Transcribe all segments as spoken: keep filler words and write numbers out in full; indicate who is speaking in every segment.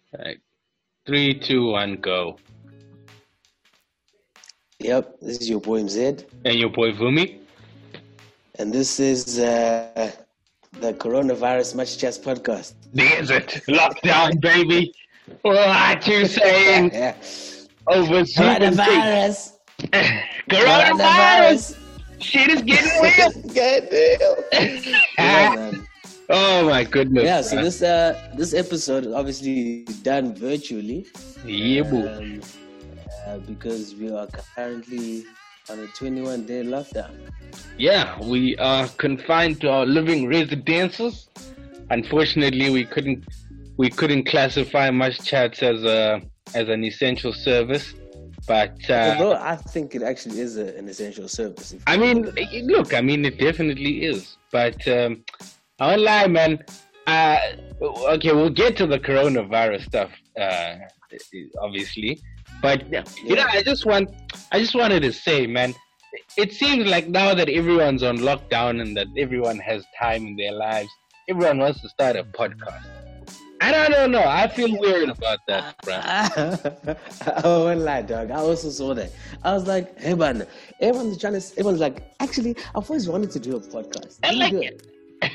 Speaker 1: All right. Three, two, one, go.
Speaker 2: Yep, this is your boy Mzed,
Speaker 1: And your boy Vumi.
Speaker 2: and this is uh, the Coronavirus Much Chats podcast.
Speaker 1: There's it. Lockdown, baby. What you saying?
Speaker 2: Yeah.
Speaker 1: Over Zoom and things.
Speaker 2: Coronavirus!
Speaker 1: Coronavirus. Shit is getting weird.
Speaker 2: Goddamn. Yeah, man.
Speaker 1: Oh my goodness.
Speaker 2: Yeah, so
Speaker 1: man.
Speaker 2: this uh, this episode obviously done virtually.
Speaker 1: Yeah, boo.
Speaker 2: um, uh, because we are currently on a twenty-one day lockdown.
Speaker 1: Yeah, we are confined to our living residences. Unfortunately, we couldn't we couldn't classify Much Chats as a as an essential service. But uh,
Speaker 2: Although I think it actually is a, an essential service. if
Speaker 1: I
Speaker 2: you
Speaker 1: mean,
Speaker 2: think about it.
Speaker 1: look, I mean, it definitely is. But um, I won't lie, man. Uh, okay, we'll get to the coronavirus stuff, uh, obviously. But you know, I just want, I just wanted to say, man, it seems like now that everyone's on lockdown and that everyone has time in their lives, everyone wants to start a podcast. And I don't know. I feel weird about that, bro.
Speaker 2: I won't lie, dog. I also saw that. I was like, hey, man, everyone's trying to, everyone's like, actually, I've always wanted to do a podcast.
Speaker 1: I
Speaker 2: Let me
Speaker 1: like
Speaker 2: do
Speaker 1: it.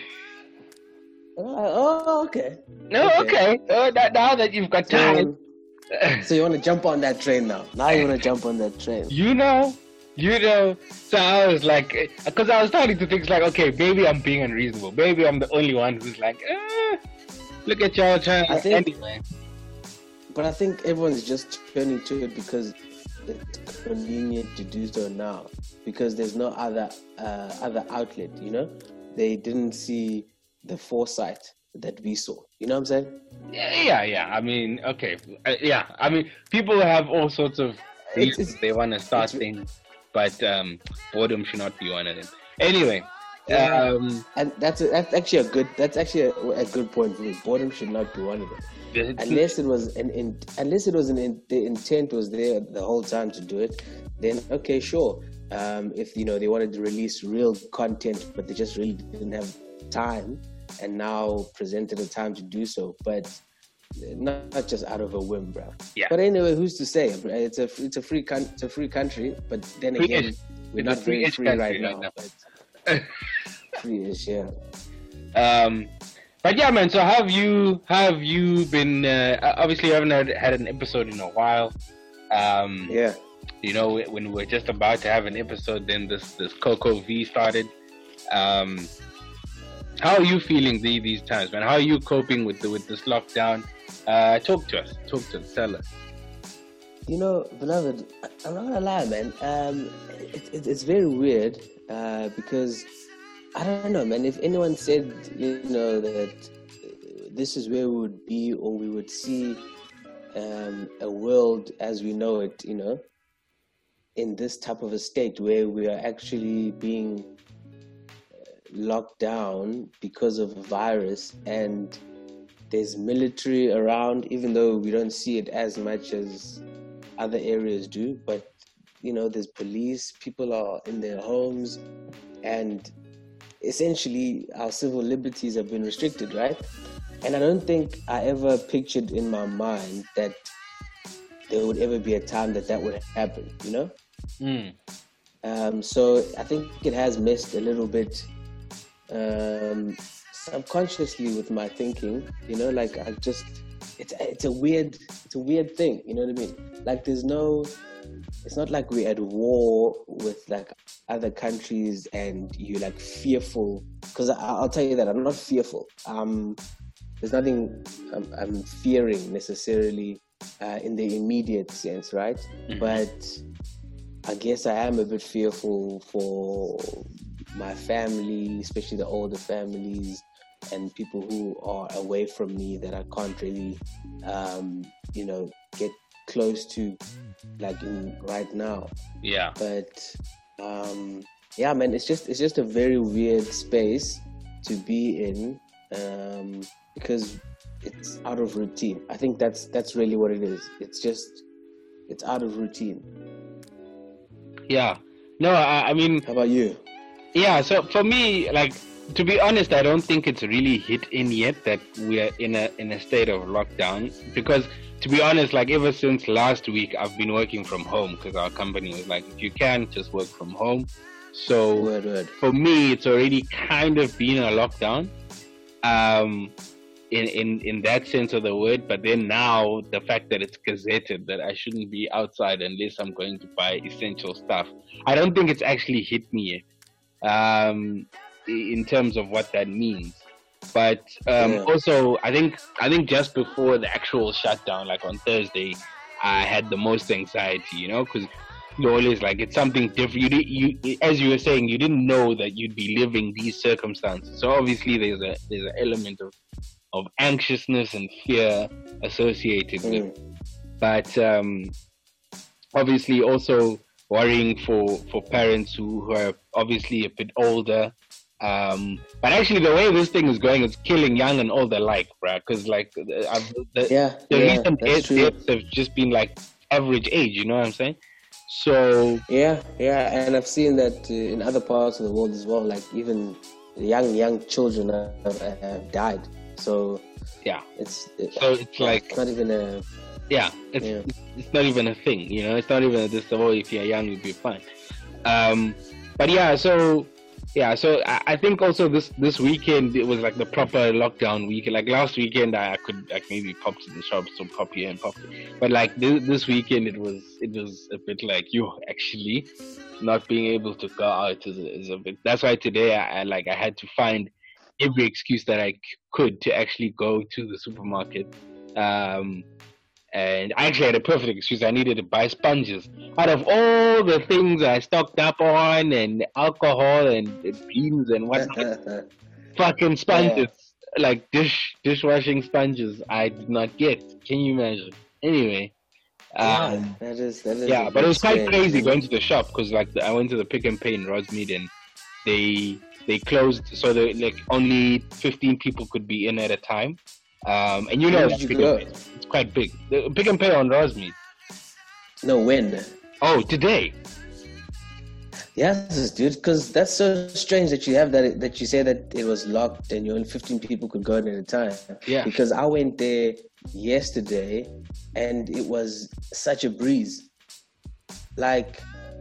Speaker 2: I'm like, oh, okay.
Speaker 1: No, okay. Oh, that, now that you've got time.
Speaker 2: So, so you want to jump on that train now? Now you want to jump on that train?
Speaker 1: You know, you know. So I was like, because I was starting to think like, okay, maybe I'm being unreasonable. Maybe I'm the only one who's like, eh, look at y'all trying.
Speaker 2: I think-
Speaker 1: Anyway,
Speaker 2: But I think everyone's just turning to it because it's convenient to do so now. Because there's no other uh, other outlet, you know? They didn't see the foresight that we saw. You know what I'm saying?
Speaker 1: yeah, yeah, yeah. I mean, okay, uh, yeah. I mean, people have all sorts of
Speaker 2: It's-
Speaker 1: reasons
Speaker 2: it's-
Speaker 1: they want to start
Speaker 2: it's-
Speaker 1: things, but um, boredom should not be one of them. Anyway,
Speaker 2: Yeah.
Speaker 1: um,
Speaker 2: And that's a, that's actually a good that's actually a, a good point for me. Boredom should not be one of them. Unless it was an in, unless it was an in, the intent was there the whole time to do it, then okay, sure. Um, if you know they wanted to release real content, but they just really didn't have time, and now presented a time to do so, but not, not just out of a whim, bro.
Speaker 1: Yeah.
Speaker 2: But anyway, who's to say? It's a it's a free con- it's a free country, but then again,
Speaker 1: Free-ish.
Speaker 2: we're
Speaker 1: It's
Speaker 2: not
Speaker 1: a
Speaker 2: very
Speaker 1: free-ish
Speaker 2: free
Speaker 1: country
Speaker 2: right
Speaker 1: right
Speaker 2: now.
Speaker 1: now.
Speaker 2: But free-ish, yeah.
Speaker 1: Um, but yeah, man. So how have you how have you been? Uh, obviously, you haven't had, had an episode in a while. Um,
Speaker 2: Yeah.
Speaker 1: You know, when we we're just about to have an episode, then this this Coco V started. Um, how are you feeling the, these times, man? How are you coping with the, with this lockdown? Uh, talk to us. Talk to us. Tell us.
Speaker 2: You know, beloved, I- I'm not gonna lie, man. Um, it, it, it's very weird uh, because I don't know, man. If anyone said, you know, that uh, this is where we would be, or we would see um, a world as we know it, you know, in this type of a state where we are actually being uh, locked down because of a virus, and there's military around, even though we don't see it as much as other areas do, but you know, there's police, people are in their homes, and essentially our civil liberties have been restricted, right? And I don't think I ever pictured in my mind that there would ever be a time that that would happen, you know?
Speaker 1: Mm.
Speaker 2: Um, so I think it has messed a little bit um, subconsciously with my thinking, you know, like I just, it's it's a weird, it's a weird thing, you know what I mean? Like there's no, it's not like we're at war with like other countries and you're like fearful, because I'll tell you that I'm not fearful. Um, there's nothing I'm, I'm fearing necessarily uh, in the immediate sense, right?
Speaker 1: Mhm.
Speaker 2: But I guess I am a bit fearful for my family, especially the older families and people who are away from me that I can't really, um, you know, get close to like in right now.
Speaker 1: Yeah.
Speaker 2: But um, yeah, man, it's just it's just a very weird space to be in um, because it's out of routine. I think that's that's really what it is. It's just it's out of routine.
Speaker 1: Yeah. No, I, I mean,
Speaker 2: How about you?
Speaker 1: yeah. So for me, like, to be honest, I don't think it's really hit in yet that we're in a in a state of lockdown. Because to be honest, like ever since last week, I've been working from home because our company was like, if you can, just work from home. So
Speaker 2: Word, word.
Speaker 1: for me, it's already kind of been a lockdown, um, in, in, in that sense of the word. But then now the fact that it's gazetted that I shouldn't be outside unless I'm going to buy essential stuff, I don't think it's actually hit me yet, um, in terms of what that means. But um,
Speaker 2: Yeah.
Speaker 1: also, I think I think just before the actual shutdown, like on Thursday, I had the most anxiety, you know, because you're always like, it's something different. You, di- you, as you were saying, you didn't know that you'd be living these circumstances. So obviously, there's a there's an element of of anxiousness and fear associated with it.
Speaker 2: Mm.
Speaker 1: But um, obviously, also worrying for for parents who, who are obviously a bit older. Um, but actually, the way this thing is going, it's killing young and old alike, bruh. Because like, the, I've, the,
Speaker 2: Yeah,
Speaker 1: the
Speaker 2: yeah,
Speaker 1: recent
Speaker 2: that's
Speaker 1: deaths
Speaker 2: true.
Speaker 1: deaths have just been like average age. You know what I'm saying? So
Speaker 2: Yeah, yeah, and I've seen that uh, in other parts of the world as well. Like even young, young children have, have died. So
Speaker 1: yeah,
Speaker 2: it's it,
Speaker 1: so it's
Speaker 2: yeah,
Speaker 1: like
Speaker 2: it's not even a
Speaker 1: yeah, it's
Speaker 2: Yeah.
Speaker 1: it's not even a thing. You know, it's not even this. Oh, if you're young, you'll be fine. Um, but yeah, so. Yeah, so I, I think also this, this weekend it was like the proper lockdown weekend. Like last weekend, I, I could like maybe pop to the shops or pop here and pop, but like this, this weekend it was it was a bit like you actually not being able to go out is, is a bit. That's why today I, I like I had to find every excuse that I c- could to actually go to the supermarket. Um, and I actually had a perfect excuse. I needed to buy sponges. Out of all the things I stocked up on, and alcohol and, and beans and whatnot, fucking sponges, like dish dishwashing sponges, I did not get. Can you imagine? Anyway,
Speaker 2: yeah,
Speaker 1: um,
Speaker 2: that is that is
Speaker 1: yeah,
Speaker 2: a
Speaker 1: but it
Speaker 2: bit
Speaker 1: was quite
Speaker 2: strange,
Speaker 1: crazy
Speaker 2: man.
Speaker 1: going to the shop because like the, I went to the Pick and Pay in Rosemead and they they closed, so they like only fifteen people could be in at a time. Um, and you know,
Speaker 2: Where
Speaker 1: that
Speaker 2: did you
Speaker 1: Pick
Speaker 2: go?
Speaker 1: and Pay, it's quite big. The Pick and Pay on Rosemead.
Speaker 2: No, when?
Speaker 1: Oh, today.
Speaker 2: Yes, dude, because that's so strange that you have that that you say that it was locked and you only fifteen people could go in at a time.
Speaker 1: Yeah.
Speaker 2: Because I went there yesterday and it was such a breeze. Like,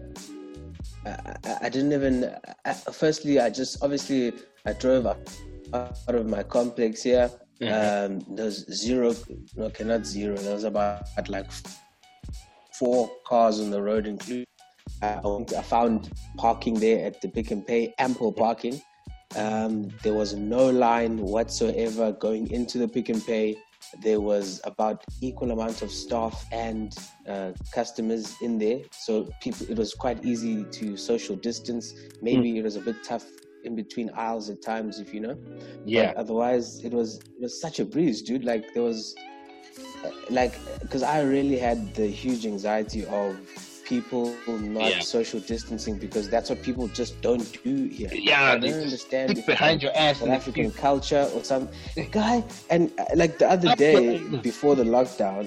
Speaker 2: I, I, I didn't even. I, firstly, I just obviously I drove out, out of my complex here.
Speaker 1: Mhm.
Speaker 2: Um, there's zero. No, okay, not zero. There was about like four cars on the road, including. I, went, I found parking there at the Pick and Pay, ample parking. Um, there was no line whatsoever going into the Pick and Pay. There was about equal amount of staff and uh, customers in there, so people. It was quite easy to social distance. Maybe it was a bit tough in between aisles at times, if you know.
Speaker 1: Yeah.
Speaker 2: But otherwise, it was it was such a breeze, dude. Like there was, uh, like, because I really had the huge anxiety of people not
Speaker 1: Yeah.
Speaker 2: social distancing because that's what people just don't do here.
Speaker 1: Yeah,
Speaker 2: I
Speaker 1: they
Speaker 2: don't
Speaker 1: just
Speaker 2: understand
Speaker 1: stick
Speaker 2: if
Speaker 1: behind
Speaker 2: it's
Speaker 1: your ass
Speaker 2: South
Speaker 1: and
Speaker 2: African
Speaker 1: excuse-
Speaker 2: culture or some guy. And uh, like the other
Speaker 1: That's
Speaker 2: day
Speaker 1: what-
Speaker 2: before the lockdown,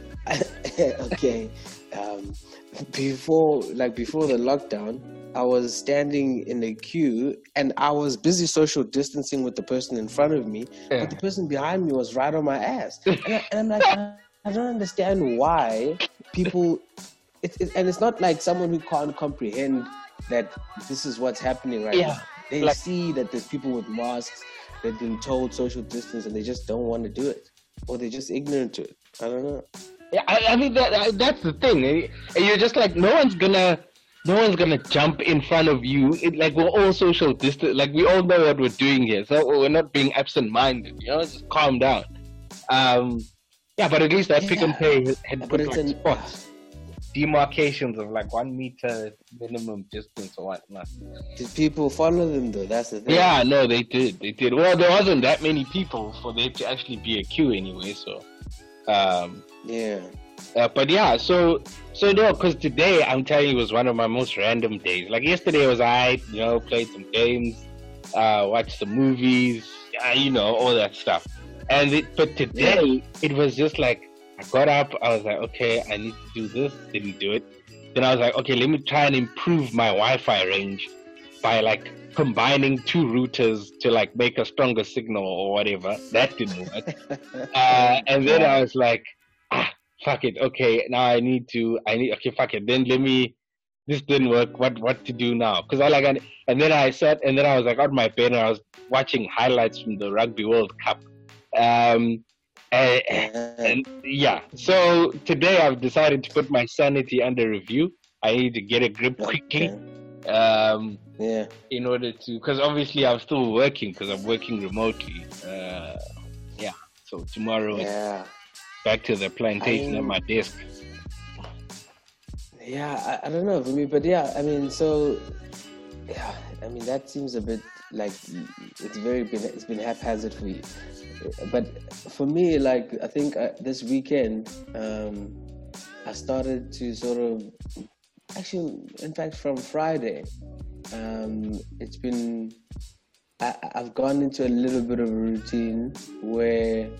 Speaker 2: okay, um, before like before the lockdown, I was standing in a queue and I was busy social distancing with the person in front of me,
Speaker 1: Yeah.
Speaker 2: but the person behind me was right on my ass. And, I, and I'm like, I, I don't understand why people. It, it, and it's not like someone who can't comprehend that this is what's happening right
Speaker 1: Yeah,
Speaker 2: now. They
Speaker 1: like-
Speaker 2: see that there's people with masks, they've been told social distance, and they just don't want to do it, or they're just ignorant to it. I don't know.
Speaker 1: Yeah, I, I mean that I, that's the thing. And you're just like, no one's gonna, no one's gonna jump in front of you. It, like we're all social distance. Like we all know what we're doing here, so we're not being absent-minded. You know, just calm down. Um, yeah, but at least that Pick and
Speaker 2: Yeah.
Speaker 1: Pay had, had
Speaker 2: But
Speaker 1: put
Speaker 2: it's
Speaker 1: like
Speaker 2: an-
Speaker 1: spots, demarcations of like one meter minimum distance or whatnot.
Speaker 2: Did people follow them though? That's the thing.
Speaker 1: Yeah, no, they did. They did. Well, there wasn't that many people for there to actually be a queue anyway. So, um,
Speaker 2: Yeah.
Speaker 1: uh, but yeah, so so no, because today I'm telling you was one of my most random days. Like yesterday was I, you know, played some games, uh, watched some movies, uh, you know, all that stuff. And it, but today it was just like I got up. I was like, okay, I need to do this. Didn't do it. Then I was like, okay, let me try and improve my Wi-Fi range. by like combining two routers to like make a stronger signal or whatever. That didn't work. Uh, and then
Speaker 2: Yeah.
Speaker 1: I was like, ah, fuck it. Okay, now I need to. I need. Okay, fuck it. Then let me. This didn't work. What what to do now? Because I like, and then I sat, and then I was like on my bed, and I was watching highlights from the Rugby World Cup. Um, and, and yeah, so today I've decided to put my sanity under review. I need to get a grip quickly.
Speaker 2: Okay.
Speaker 1: Um,
Speaker 2: Yeah.
Speaker 1: in order to, because obviously I'm still working because I'm working remotely. Uh, yeah. So tomorrow
Speaker 2: Yeah.
Speaker 1: it's back to the plantation
Speaker 2: I-
Speaker 1: at my desk.
Speaker 2: Yeah, I, I don't know for me, but yeah, I mean, so yeah, I mean that seems a bit like it's very been it's been haphazard for you, but for me, like I think uh, this weekend, um, I started to sort of actually, in fact, from Friday, um, it's been I, I've gone into a little bit of a routine where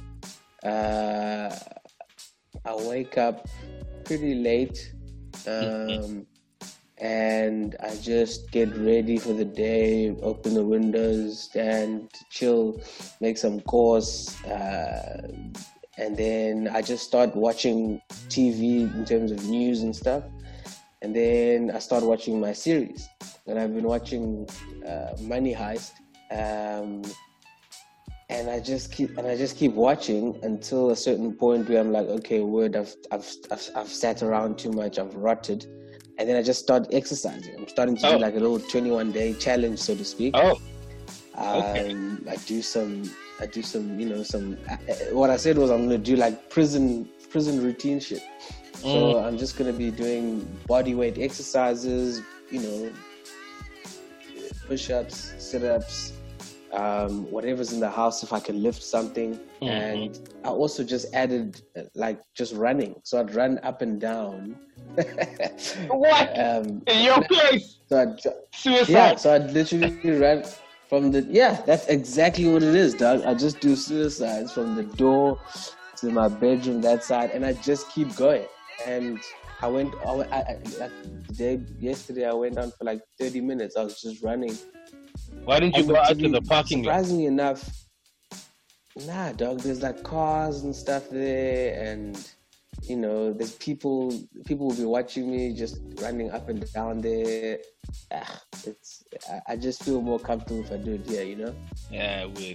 Speaker 2: uh, I wake up pretty late. Um, and I just get ready for the day, open the windows, stand, chill, make some calls, uh, and then I just start watching T V in terms of news and stuff. And then I start watching my series, and I've been watching uh, Money Heist. Um, And I just keep and I just keep watching until a certain point where I'm like, okay, word, I've I've I've, I've sat around too much, I've rotted, and then I just start exercising. I'm starting to
Speaker 1: Oh.
Speaker 2: do like a little twenty-one day challenge, so to speak.
Speaker 1: Oh,
Speaker 2: Um,
Speaker 1: okay.
Speaker 2: I do some, I do some, you know, some. Uh, what I said was I'm gonna do like prison prison routine shit. So
Speaker 1: Mm.
Speaker 2: I'm just gonna be doing body weight exercises, you know, push-ups, sit-ups. Um, whatever's in the house, if I can lift something.
Speaker 1: Mhm.
Speaker 2: And I also just added uh, like just running, so I'd run up and down.
Speaker 1: What?
Speaker 2: um,
Speaker 1: In your place,
Speaker 2: so I'd,
Speaker 1: suicide.
Speaker 2: yeah, so I'd literally run from the yeah that's exactly what it is, dog. I just do suicides from the door to my bedroom, that side, and I just keep going. And I went I, I, I, like the day yesterday I went on for like thirty minutes. I was just running.
Speaker 1: Why didn't you
Speaker 2: And
Speaker 1: go
Speaker 2: to
Speaker 1: out to
Speaker 2: be-
Speaker 1: the parking lot?
Speaker 2: Surprisingly enough, nah, dog. There's like cars and stuff there, and you know, there's people. People will be watching me just running up and down there. Ah, it's. I, I just feel more comfortable if I do it here. You know.
Speaker 1: Yeah, with.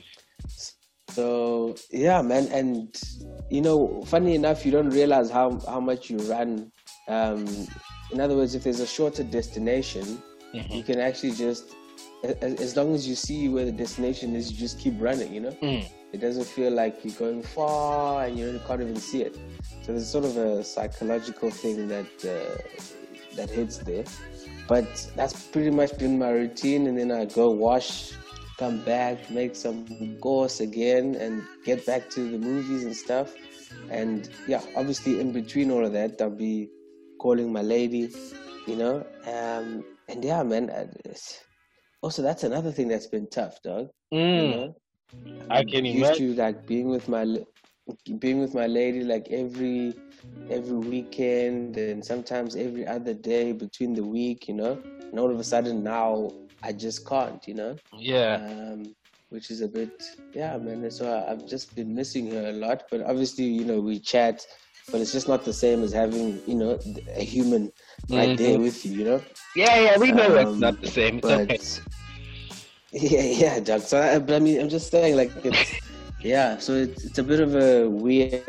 Speaker 2: So yeah, man, and you know, funny enough, you don't realize how how much you run. Um, in other words, if there's a shorter destination,
Speaker 1: Mhm.
Speaker 2: you can actually just, as, as long as you see where the destination is, you just keep running, you know?
Speaker 1: Mm.
Speaker 2: It doesn't feel like you're going far and you can't even see it. So there's sort of a psychological thing that uh, that hits there. But that's pretty much been my routine. And then I go wash, come back, make some course again, and get back to the movies and stuff. And yeah, obviously in between all of that, I'll be calling my lady, you know? Um, and yeah, man, it's, also that's another thing that's been tough, dog.
Speaker 1: Mm.
Speaker 2: You know,
Speaker 1: I
Speaker 2: I'm
Speaker 1: can
Speaker 2: used
Speaker 1: imagine.
Speaker 2: to like being with my li- being with my lady like every every weekend and sometimes every other day between the week, you know. And all of a sudden now I just can't, you know.
Speaker 1: Yeah.
Speaker 2: Um, which is a bit, yeah, man. So I, I've just been missing her a lot. But obviously, you know, we chat, but it's just not the same as having, you know, a human right
Speaker 1: Mhm.
Speaker 2: there with you, you know.
Speaker 1: Yeah, yeah, we know it's
Speaker 2: Um,
Speaker 1: not the same. It's
Speaker 2: But
Speaker 1: okay.
Speaker 2: yeah, yeah, Doug. So I, but I mean, I'm just saying, like, it's yeah. So it's it's a bit of a weird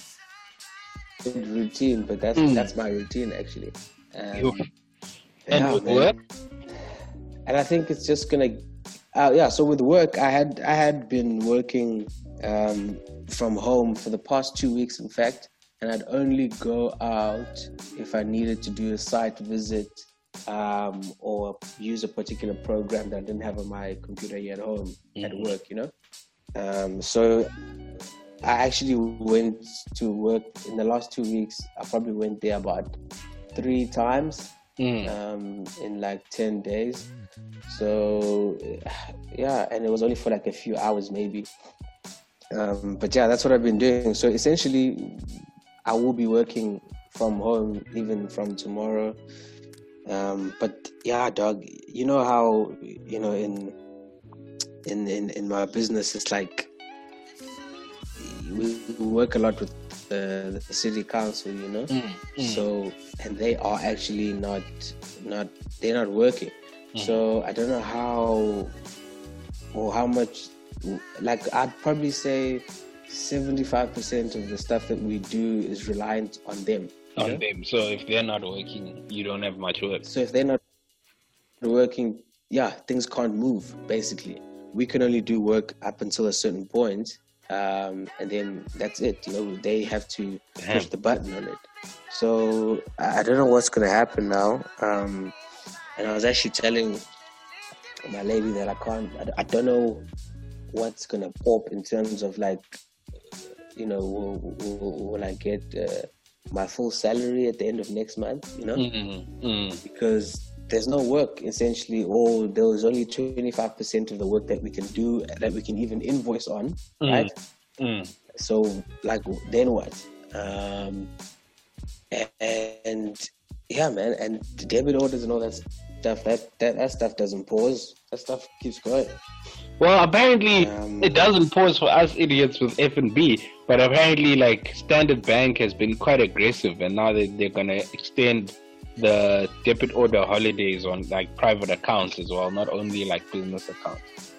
Speaker 2: routine, but that's
Speaker 1: Mm.
Speaker 2: that's my routine actually.
Speaker 1: You-
Speaker 2: Um,
Speaker 1: And
Speaker 2: yeah,
Speaker 1: with
Speaker 2: man.
Speaker 1: work?
Speaker 2: And I think it's just gonna, uh, yeah. So with work, I had I had been working um, from home for the past two weeks, in fact, and I'd only go out if I needed to do a site visit um, or use a particular program that I didn't have on my computer here at home at
Speaker 1: Mhm.
Speaker 2: work, you know. Um, so I actually went to work in the last two weeks. I probably went there about three times
Speaker 1: Mm.
Speaker 2: um, in like ten days. So yeah, and it was only for like a few hours maybe. Um, but yeah, that's what I've been doing. So essentially, I will be working from home even from tomorrow. Um, but yeah, dog, you know how, you know, in in in, in my business, it's like we work a lot with the, the city council, you know.
Speaker 1: Mm, mm.
Speaker 2: So, and they are actually not not they're not working. Mm. So I don't know how or how much. Like I'd probably say seventy-five percent of the stuff that we do is reliant on them.
Speaker 1: On know? them. So if they're not working, you don't have much work.
Speaker 2: So if they're not working, yeah, things can't move. Basically, we can only do work up until a certain point. Um, and then that's it. You know, they have to Damn. push the button on it. So I don't know what's going to happen now. Um, and I was actually telling my lady that I can't. I, I don't know what's going to pop in terms of like, you know, will, will, will I get uh, my full salary at the end of next month? You know,
Speaker 1: mm-hmm. mm.
Speaker 2: because there's no work essentially, or there's only twenty-five percent of the work that we can do, that we can even invoice on,
Speaker 1: mm.
Speaker 2: right?
Speaker 1: Mm.
Speaker 2: So, like, then what? Um, and yeah, man, and the debit orders and all that stuff, that, that, that stuff doesn't pause. That stuff keeps going.
Speaker 1: Well, apparently
Speaker 2: um,
Speaker 1: it doesn't pause for us idiots with F N B, but apparently, like, Standard Bank has been quite aggressive, and now they, they're going to extend the debit order holidays on like private accounts as well, not only like business accounts.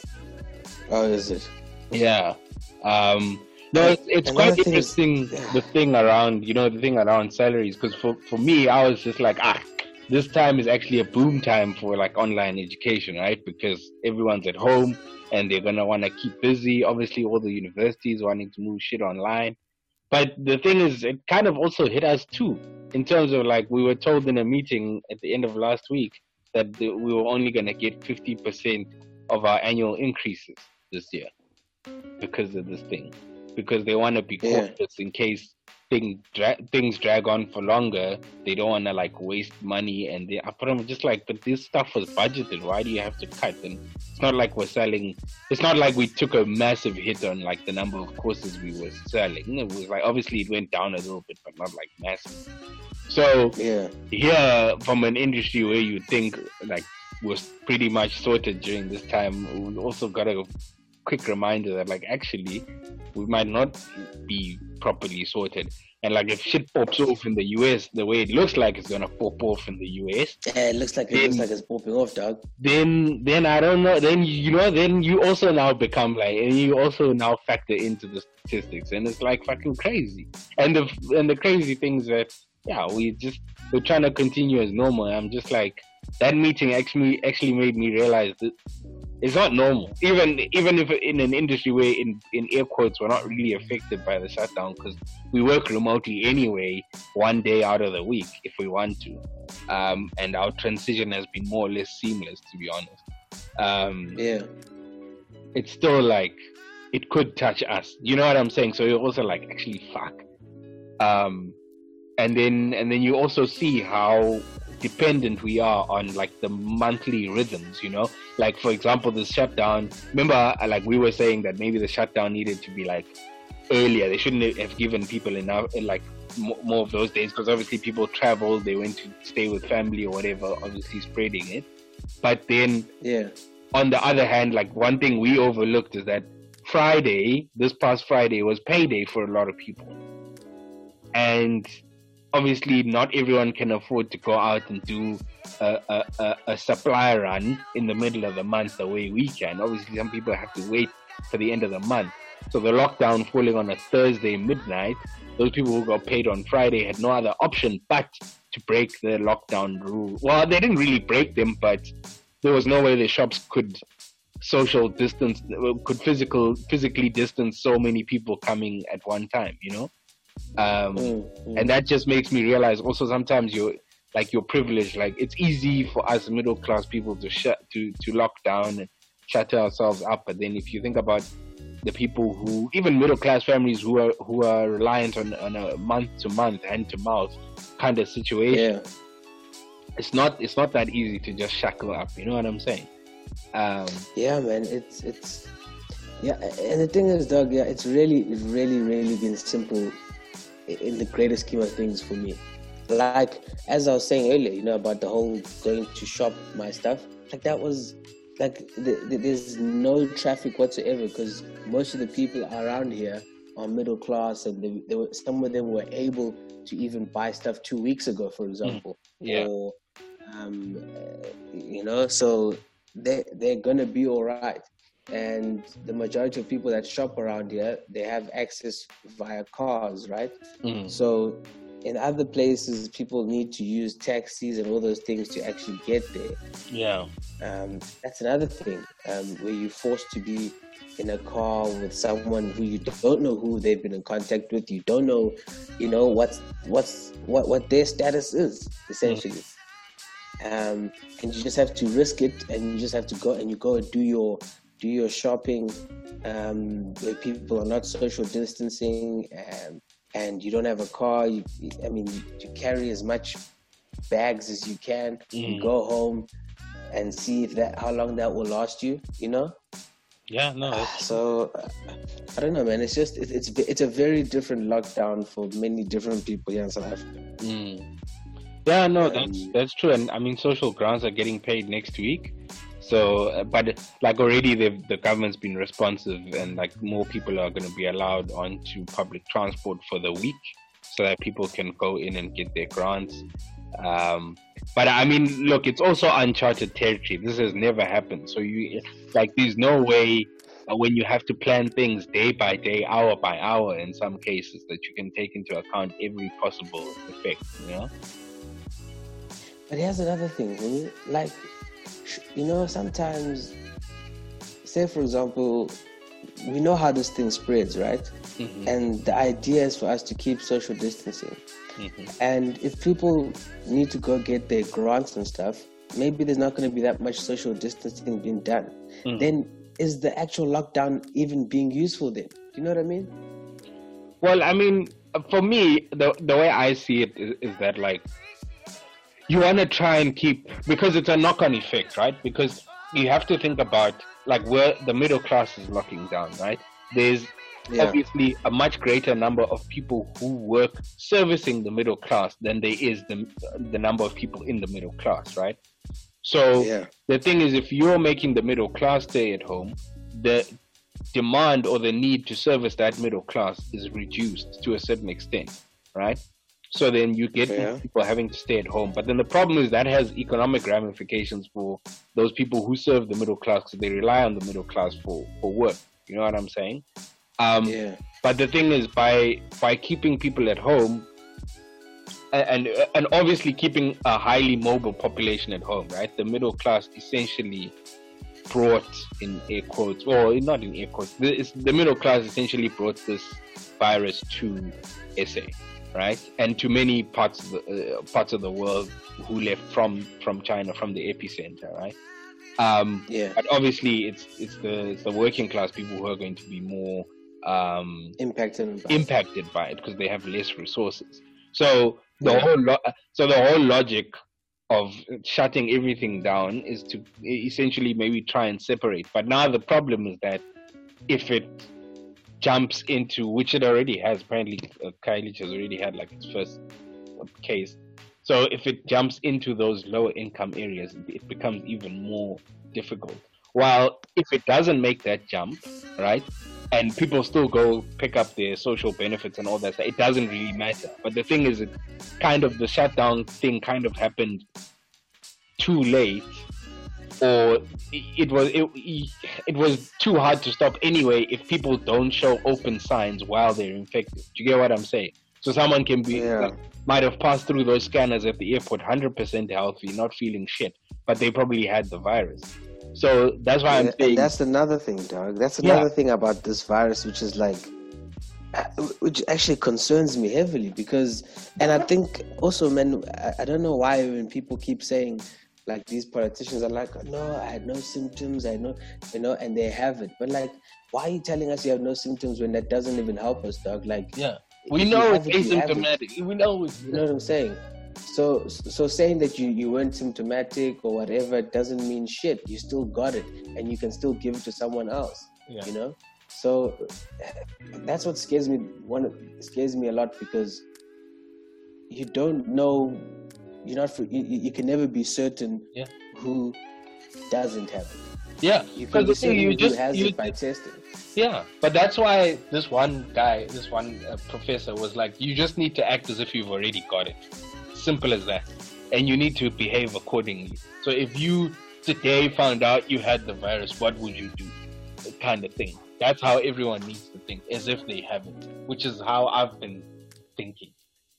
Speaker 2: Oh, is it?
Speaker 1: Yeah. Um, no, it's, it's quite interesting is, yeah. the thing around, you know, the thing around salaries. Because for, for me, I was just like, ah, this time is actually a boom time for like online education, right? Because everyone's at home and they're gonna want to keep busy. Obviously, all the universities wanting to move shit online. But the thing is, it kind of also hit us too, in terms of like we were told in a meeting at the end of last week that the, we were only going to get fifty percent of our annual increases this year because of this thing. Because they want to be cautious yeah. in case things, dra- things drag on for longer. They don't want to like waste money. And they, I'm just like, but this stuff was budgeted. Why do you have to cut? And it's not like we're selling. It's not like we took a massive hit on like the number of courses we were selling. It was like, obviously it went down a little bit, but not like massive. So
Speaker 2: yeah,
Speaker 1: here from an industry where you think like was pretty much sorted during this time, we also got a quick reminder that like actually we might not be properly sorted. And like if shit pops off in the U S the way it looks like it's gonna pop off in the U S,
Speaker 2: yeah, it looks like it then, looks like it's popping off, dog.
Speaker 1: Then, then I don't know. Then you know, then you also now become like, and you also now factor into the statistics, and it's like fucking crazy. And the and the crazy things that yeah, we just we're trying to continue as normal. I'm just like that meeting actually actually made me realize that it's not normal. Even even if in an industry where in, in air quotes we're not really affected by the shutdown because we work remotely anyway, one day out of the week if we want to, um, and our transition has been more or less seamless, to be honest. Um,
Speaker 2: yeah,
Speaker 1: it's still like it could touch us. You know what I'm saying? So you're also like actually fuck. Um, and then and then you also see how dependent we are on like the monthly rhythms, you know, like for example the shutdown. Remember like we were saying that maybe the shutdown needed to be like earlier. They shouldn't have given people enough like more of those days because obviously people traveled, they went to stay with family or whatever, obviously spreading it. But then
Speaker 2: yeah,
Speaker 1: on the other hand, like one thing we overlooked is that Friday, this past Friday was payday for a lot of people, and obviously not everyone can afford to go out and do a, a, a, a supply run in the middle of the month the way we can. Obviously some people have to wait for the end of the month. So the lockdown falling on a Thursday midnight, those people who got paid on Friday had no other option but to break the lockdown rule. Well, they didn't really break them, but there was no way the shops could social distance, could physical physically distance so many people coming at one time, you know? Um, mm, mm. And that just makes me realize also sometimes you're like you're privileged. Like it's easy for us middle class people to shut to, to lock down and shut ourselves up. But then if you think about the people who, even middle class families who are who are reliant on, on a month to month, hand to mouth kind of situation,
Speaker 2: yeah.
Speaker 1: it's not it's not that easy to just shackle up. You know what I'm saying? Um,
Speaker 2: yeah, man. It's it's yeah. And the thing is, Doug, yeah, it's really it's really really been simple in the greater scheme of things for me. like as I was saying earlier, you know, about the whole going to shop my stuff, like that was like the, the, there's no traffic whatsoever because most of the people around here are middle class, and they, they were, some of them were able to even buy stuff two weeks ago, for example.
Speaker 1: Mm. Yeah.
Speaker 2: Or um, uh, you know, so they they're gonna be all right. And the majority of people that shop around here, they have access via cars, right?
Speaker 1: Mm.
Speaker 2: So in other places, people need to use taxis and all those things to actually get there.
Speaker 1: Yeah.
Speaker 2: Um, that's another thing, um, where you're forced to be in a car with someone who you don't know who they've been in contact with. You don't know, you know, what's what's what what their status is essentially. Mm. Um, and you just have to risk it, and you just have to go and you go and do your do your shopping, um, where people are not social distancing, and and you don't have a car. You, I mean, you, you carry as much bags as you can. Mm. You go home and see if that how long that will last you. You know.
Speaker 1: Yeah, no. That's...
Speaker 2: So uh, I don't know, man. It's just it, it's it's a very different lockdown for many different people here in South Africa.
Speaker 1: Mm. Yeah, no, um, that's that's true. And I mean, social grants are getting paid next week. So, uh, but like already, the government's been responsive, and like more people are going to be allowed onto public transport for the week, so that people can go in and get their grants. Um, but I mean, look, it's also uncharted territory. This has never happened. So you like, there's no way uh, when you have to plan things day by day, hour by hour, in some cases, that you can take into account every possible effect. You know.
Speaker 2: But here's another thing, like. You know, sometimes, say for example, we know how this thing spreads, right? Mm-hmm. And the idea is for us to keep social distancing. Mm-hmm. And if people need to go get their grants and stuff, maybe there's not going to be that much social distancing being done. Mm-hmm. Then is the actual lockdown even being useful then? Do you know what I mean?
Speaker 1: Well, I mean, for me, the the way I see it is, is that like, you want to try and keep, because it's a knock-on effect, right? Because you have to think about like where the middle class is locking down, right? There's yeah. obviously a much greater number of people who work servicing the middle class than there is the the number of people in the middle class, right? So yeah. the thing is, if you're making the middle class stay at home, the demand or the need to service that middle class is reduced to a certain extent, right? So then you get yeah. people having to stay at home. But then the problem is that has economic ramifications for those people who serve the middle class, because they rely on the middle class for, for work. You know what I'm saying? Um, yeah. But the thing is, by by keeping people at home, and and obviously keeping a highly mobile population at home, right? The middle class essentially brought, in air quotes, or not in air quotes, the, the middle class essentially brought this virus to S A. Right, and to many parts of the uh, parts of the world who left from, from China, from the epicenter, right? Um, yeah. But obviously, it's it's the it's the working class people who are going to be more um,
Speaker 2: impacted by
Speaker 1: impacted by it because they have less resources. So the
Speaker 2: yeah.
Speaker 1: whole lo- so the whole logic of shutting everything down is to essentially maybe try and separate. But now the problem is that if it jumps into, which it already has, apparently uh, Khayelitsha has already had like its first case. So if it jumps into those lower income areas, it becomes even more difficult. While if it doesn't make that jump, right, and people still go pick up their social benefits and all that stuff, it doesn't really matter. But the thing is, it kind of, the shutdown thing kind of happened too late, or it was it, it was too hard to stop anyway if people don't show open signs while they're infected. Do you get what I'm saying? So someone can be yeah. like, might have passed through those scanners at the airport one hundred percent healthy, not feeling shit, but they probably had the virus. So that's why I'm saying...
Speaker 2: And that's another thing, dog. That's another yeah. thing about this virus, which is like, which actually concerns me heavily, because, and I think also, man, I, I don't know why when people keep saying, like, these politicians are like, no, I had no symptoms, I know, you know, and they have it. But like, why are you telling us you have no symptoms when that doesn't even help us, dog? Like,
Speaker 1: yeah, we know it's asymptomatic. It. We know it's,
Speaker 2: you know what I'm saying? So, so saying that you, you weren't symptomatic or whatever doesn't mean shit. You still got it, and you can still give it to someone else. Yeah. You know, so that's what scares me. One scares me a lot, because you don't know. You're not. You, you can never be certain
Speaker 1: yeah.
Speaker 2: who doesn't have it.
Speaker 1: Yeah,
Speaker 2: you can be certain
Speaker 1: you
Speaker 2: who
Speaker 1: just
Speaker 2: has
Speaker 1: you,
Speaker 2: it by testing.
Speaker 1: Yeah, but that's why this one guy, this one uh, professor was like, you just need to act as if you've already got it. Simple as that. And you need to behave accordingly. So if you today found out you had the virus, what would you do? Kind of thing. That's how everyone needs to think, as if they have it, which is how I've been thinking.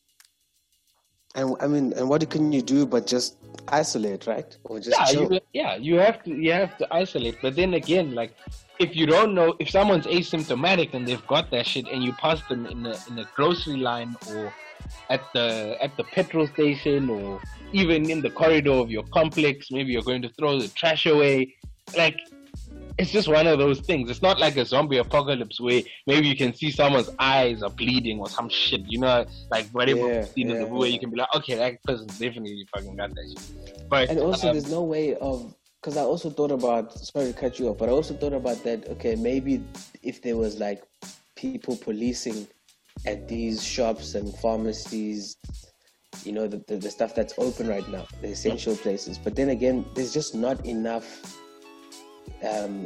Speaker 2: And I mean, and what can you do but just isolate, right? Or just
Speaker 1: yeah,
Speaker 2: chill?
Speaker 1: You, yeah, you have to you have to isolate. But then again, like, if you don't know, if someone's asymptomatic and they've got that shit, and you pass them in a in a grocery line or at the at the petrol station or even in the corridor of your complex, maybe you're going to throw the trash away, like. It's just one of those things. It's not like a zombie apocalypse where maybe you can see someone's eyes are bleeding or some shit, you know, like whatever
Speaker 2: yeah,
Speaker 1: you've seen
Speaker 2: yeah,
Speaker 1: in the movie,
Speaker 2: yeah.
Speaker 1: you can be like, okay, that person's definitely fucking got that shit. But
Speaker 2: and also,
Speaker 1: um,
Speaker 2: there's no way of, because I also thought about, sorry to cut you off, but I also thought about that, okay, maybe if there was like people policing at these shops and pharmacies, you know, the, the, the stuff that's open right now, the essential places. But then again, there's just not enough um,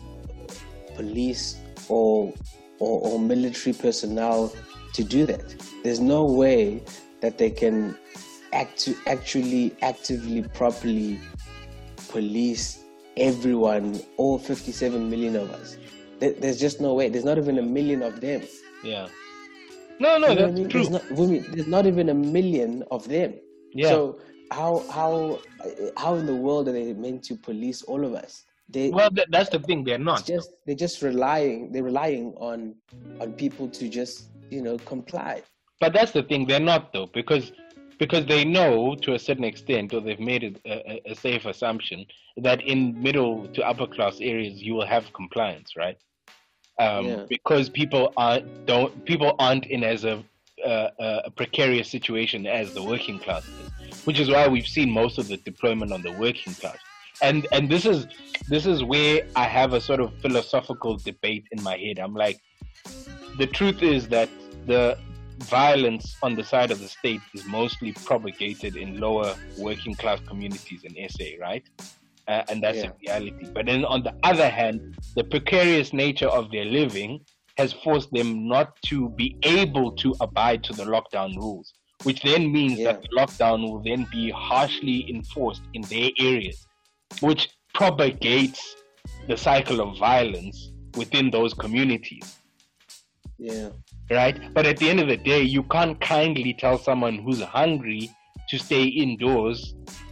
Speaker 2: police or, or or military personnel to do that. There's no way that they can act actually actively properly police everyone, all fifty-seven million of us. There, there's just no way. There's not even a million of them.
Speaker 1: Yeah. No, no,
Speaker 2: you know
Speaker 1: that's
Speaker 2: I mean?
Speaker 1: true.
Speaker 2: There's not, there's not even a million of them.
Speaker 1: Yeah.
Speaker 2: So how how how in the world are they meant to police all of us? They,
Speaker 1: well, th- that's the thing. They're not.
Speaker 2: Just they're just relying. They're relying on on people to just you know comply.
Speaker 1: But that's the thing. They're not though, because because they know to a certain extent, or they've made it a, a safe assumption that in middle to upper class areas you will have compliance, right? Um,
Speaker 2: yeah.
Speaker 1: Because people aren't don't people aren't in as a, uh, a precarious situation as the working class is, which is why we've seen most of the deployment on the working class. And and this is this is where I have a sort of philosophical debate in my head. I'm like, the truth is that the violence on the side of the state is mostly propagated in lower working class communities in S A, right? Uh, and that's
Speaker 2: yeah.
Speaker 1: a reality. But then on the other hand, the precarious nature of their living has forced them not to be able to abide to the lockdown rules, which then means
Speaker 2: yeah.
Speaker 1: that the lockdown will then be harshly enforced in their areas, which propagates the cycle of violence within those communities.
Speaker 2: Yeah.
Speaker 1: Right? But at the end of the day, you can't kindly tell someone who's hungry to stay indoors.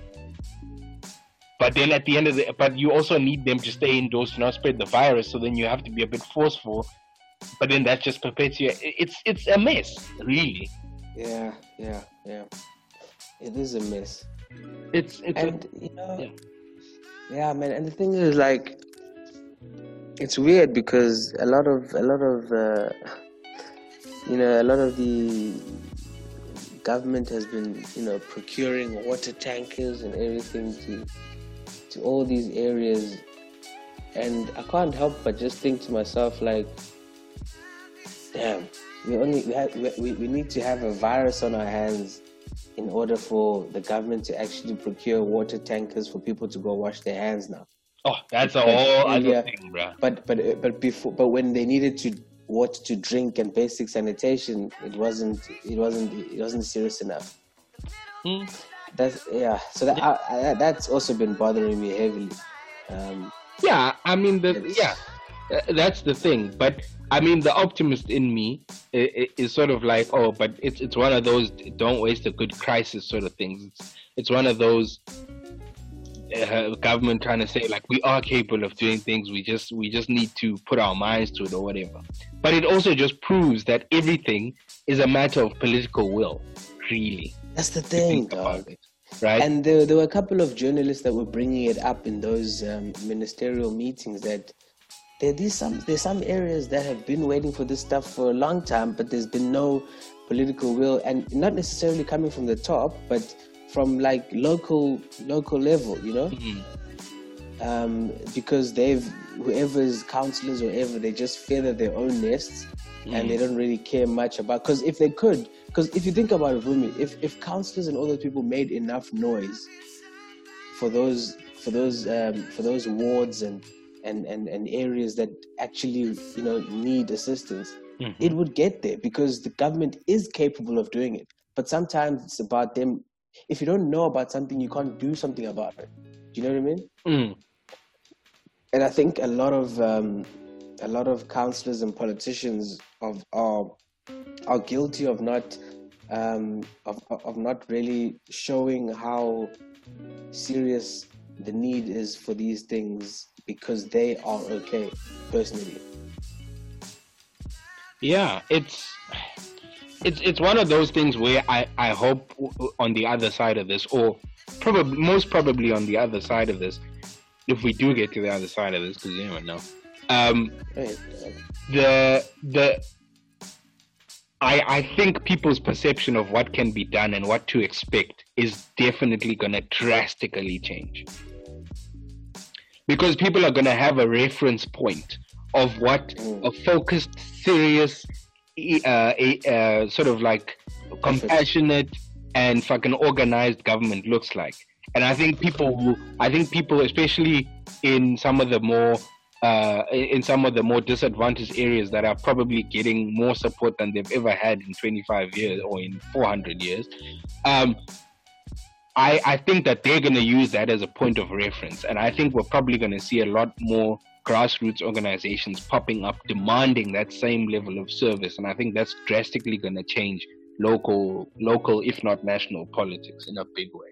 Speaker 1: But then at the end of the, but you also need them to stay indoors to not spread the virus. So then you have to be a bit forceful. But then that just perpetuates. It's it's a mess, really.
Speaker 2: Yeah, yeah, yeah. It is a mess.
Speaker 1: It's it's
Speaker 2: and
Speaker 1: a,
Speaker 2: you know,
Speaker 1: yeah.
Speaker 2: yeah, man. And the thing is, like, it's weird because a lot of a lot of uh, you know a lot of the government has been you know procuring water tankers and everything to to all these areas, and I can't help but just think to myself, like, damn, we only we, have, we we need to have a virus on our hands in order for the government to actually procure water tankers for people to go wash their hands now.
Speaker 1: Oh, that's a
Speaker 2: But
Speaker 1: whole
Speaker 2: earlier-
Speaker 1: other thing, bro.
Speaker 2: But but but before, but when they needed to water to drink and basic sanitation, it wasn't it wasn't it wasn't serious enough.
Speaker 1: Hmm.
Speaker 2: That's yeah. So that I, I, that's also been bothering me heavily. Um,
Speaker 1: Yeah, I mean, the
Speaker 2: It's-
Speaker 1: yeah, uh, that's the thing. But I mean, the optimist in me is, is sort of like, oh, but it's it's one of those don't waste a good crisis sort of things. It's it's one of those uh, government trying to say like we are capable of doing things. We just we just need to put our minds to it or whatever. But it also just proves that everything is a matter of political will, really.
Speaker 2: that's the
Speaker 1: if you
Speaker 2: thing,
Speaker 1: think
Speaker 2: dog.
Speaker 1: about it, right?
Speaker 2: And there, there were a couple of journalists that were bringing it up in those um, ministerial meetings that there these some there's some areas that have been waiting for this stuff for a long time, but there's been no political will, and not necessarily coming from the top, but from like local local level, you know,
Speaker 1: Mhm.
Speaker 2: um, because they've whoever's councillors or whatever, they just feather their own nests, and they don't really care much about. Because if they could because if you think about it, Vumi, if if councillors and all those people made enough noise for those for those um, for those wards and, and and and areas that actually you know need assistance, mm-hmm. it would get there because the government is capable of doing it. But sometimes it's about them. If you don't know about something, you can't do something about it. Do you know what I mean?
Speaker 1: Mm.
Speaker 2: And I think a lot of um, a lot of councillors and politicians of are are guilty of not um, of of not really showing how serious the need is for these things because they are okay personally.
Speaker 1: Yeah, it's it's it's one of those things where I, I hope on the other side of this, or probably most probably on the other side of this, if we do get to the other side of this, because you never know. Um,
Speaker 2: right.
Speaker 1: The the I I think people's perception of what can be done and what to expect is definitely going to drastically change, because people are going to have a reference point of what a focused, serious, uh, a, uh, sort of like compassionate and fucking organized government looks like. And I think people who, I think people, especially in some of the more, uh, in some of the more disadvantaged areas that are probably getting more support than they've ever had in twenty-five years or in four hundred years, um, I, I think that they're going to use that as a point of reference. And I think we're probably going to see a lot more grassroots organizations popping up demanding that same level of service. And I think that's drastically going to change local, local, if not national politics in a big way.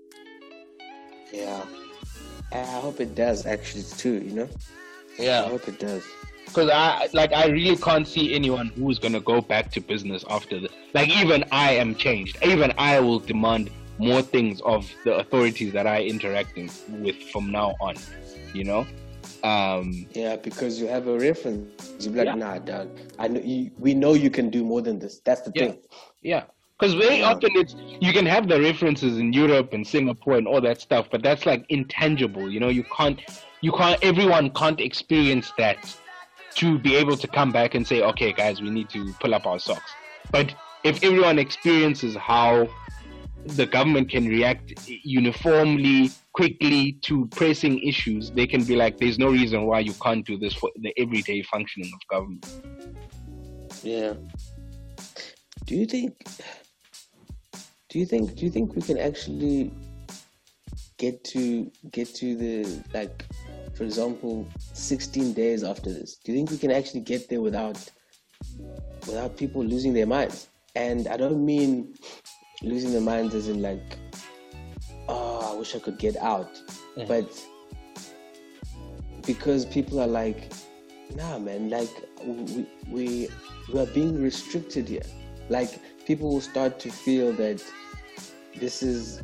Speaker 2: Yeah. I hope it does actually too, you know?
Speaker 1: Yeah.
Speaker 2: I hope it does.
Speaker 1: Because I like I really can't see anyone who's going to go back to business after the, like even I am changed. Even I will demand more things of the authorities that I interacting with from now on, you know? Um,
Speaker 2: yeah, because you have a reference. You're like,
Speaker 1: yeah.
Speaker 2: nah, dog. I know you, we know you can do more than this. That's the
Speaker 1: yeah.
Speaker 2: thing.
Speaker 1: Yeah. Because very yeah. often it's, you can have the references in Europe and Singapore and all that stuff, but that's like intangible, you know, you can't, you can't, everyone can't experience that to be able to come back and say, okay, guys, we need to pull up our socks. But if everyone experiences how the government can react uniformly, quickly to pressing issues, they can be like, there's no reason why you can't do this for the everyday functioning of government.
Speaker 2: Yeah. Do you think, do you think, do you think we can actually get to, get to the, like, for example, sixteen days after this? Do you think we can actually get there without, without people losing their minds? And I don't mean losing their minds as in like, oh, I wish I could get out. Yeah. But because people are like, nah, man, like we, we, we are being restricted here. Like people will start to feel that this is,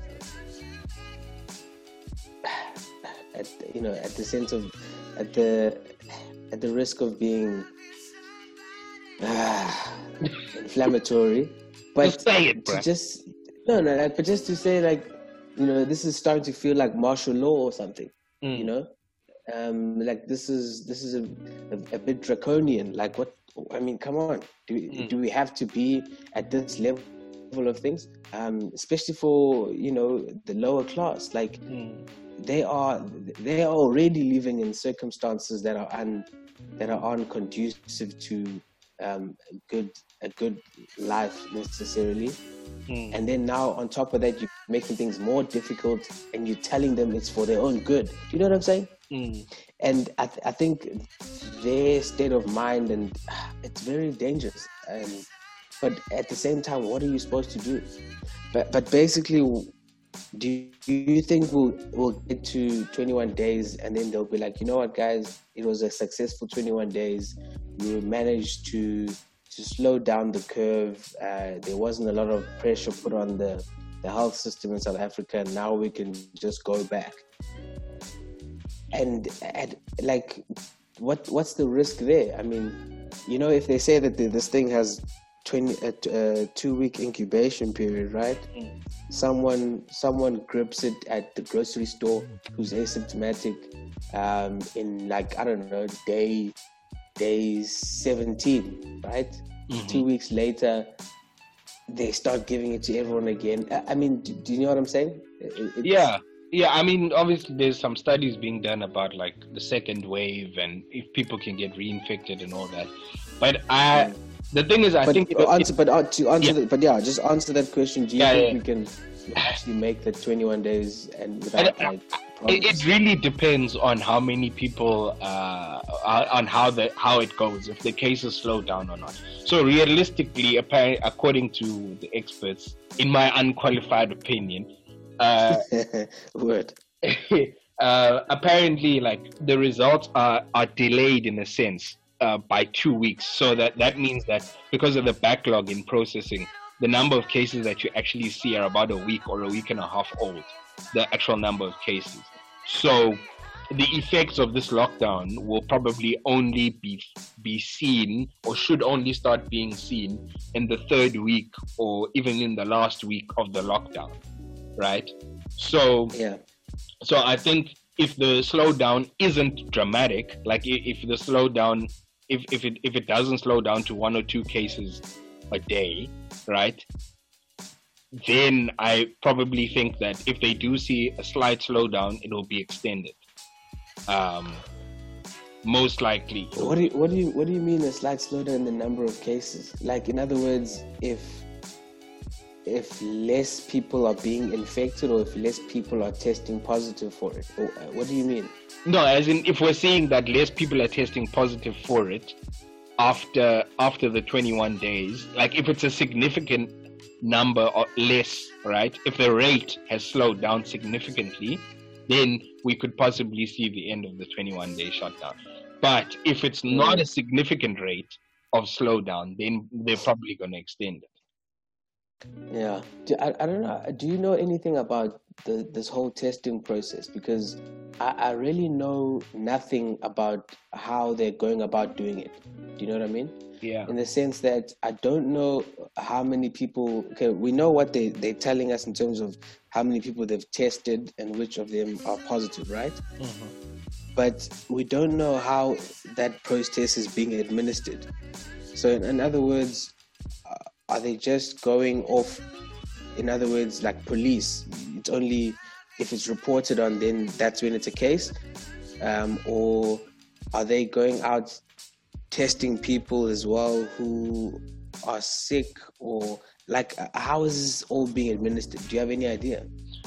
Speaker 2: at, you know, at the sense of, at the, at the risk of being uh, inflammatory. But
Speaker 1: just say it, bro.
Speaker 2: To just no, no, like, but just to say, like, you know, this is starting to feel like martial law or something. Mm. You know, um, like this is this is a, a, a bit draconian. Like, what? I mean, come on. Do mm. do we have to be at this level of things? Um, especially for you know the lower class. Like, mm. they are they are already living in circumstances that are un that are unconducive to um, good. a good life necessarily. Mm. And then now on top of that, you're making things more difficult and you're telling them it's for their own good. Do you know what I'm saying? Mm. And I, th- I think their state of mind, and uh, it's very dangerous. Um, but at the same time, what are you supposed to do? But but basically, do you think we'll, we'll get to twenty-one days and then they'll be like, you know what, guys, it was a successful twenty-one days. We managed to to slow down the curve. Uh, there wasn't a lot of pressure put on the, the health system in South Africa, and now we can just go back. And, and like, what what's the risk there? I mean, you know, if they say that the, this thing has twenty a uh, uh, two week incubation period, right? Mm. Someone someone grips it at the grocery store who's asymptomatic um, in like I don't know day. day seventeen, right? Mm-hmm. Two weeks later, they start giving it to everyone again. I, I mean, do, do you know what I'm saying? It, it's,
Speaker 1: Yeah. Yeah, I mean, obviously, there's some studies being done about like the second wave and if people can get reinfected and all that. But I, the thing is, I
Speaker 2: but,
Speaker 1: think, you
Speaker 2: uh,
Speaker 1: know,
Speaker 2: answer,
Speaker 1: it,
Speaker 2: but uh, to answer,
Speaker 1: yeah.
Speaker 2: the, but yeah, just answer that question. Do you
Speaker 1: Yeah,
Speaker 2: think
Speaker 1: yeah.
Speaker 2: we can actually make the twenty-one days and without
Speaker 1: I-
Speaker 2: like
Speaker 1: It,
Speaker 2: problems?
Speaker 1: it really depends on how many people, uh, on how the how it goes, if the cases slow down or not. So realistically, apparently, according to the experts, in my unqualified opinion, uh,
Speaker 2: Word.
Speaker 1: uh, apparently, like the results are are delayed in a sense uh, by two weeks. So that that means that because of the backlog in processing, the number of cases that you actually see are about a week or a week and a half old. The actual number of cases. So the effects of this lockdown will probably only be be seen, or should only start being seen, in the third week or even in the last week of the lockdown, right? So
Speaker 2: Yeah.
Speaker 1: so I think if the slowdown isn't dramatic, like i- if the slowdown, if if it if it doesn't slow down to one or two cases a day, right? Then I probably think that if they do see a slight slowdown, it will be extended. Um, most likely.
Speaker 2: What do you what do you what do you mean a slight slowdown in the number of cases? Like, in other words, if if less people are being infected, or if less people are testing positive for it, or, uh, what do you mean?
Speaker 1: No, as in if we're seeing that less people are testing positive for it after after the twenty-one days, like if it's a significant number or less, right? If the rate has slowed down significantly, then we could possibly see the end of the twenty-one day shutdown. But if it's not a significant rate of slowdown, then they're probably going to extend it.
Speaker 2: Yeah, do, I, I don't know. Do you know anything about the this whole testing process? Because I, I really know nothing about how they're going about doing it. Do you know what I mean?
Speaker 1: Yeah.
Speaker 2: In the sense that I don't know how many people. Okay, we know what they they're telling us in terms of how many people they've tested and which of them are positive, right?
Speaker 1: Mm-hmm.
Speaker 2: But we don't know how that process is being administered. So, in, in other words, are they just going off, in other words, like police? It's only if it's reported on, then that's when it's a case? Um, or are they going out testing people as well who are sick? Or like, how is this all being administered? Do you have any idea?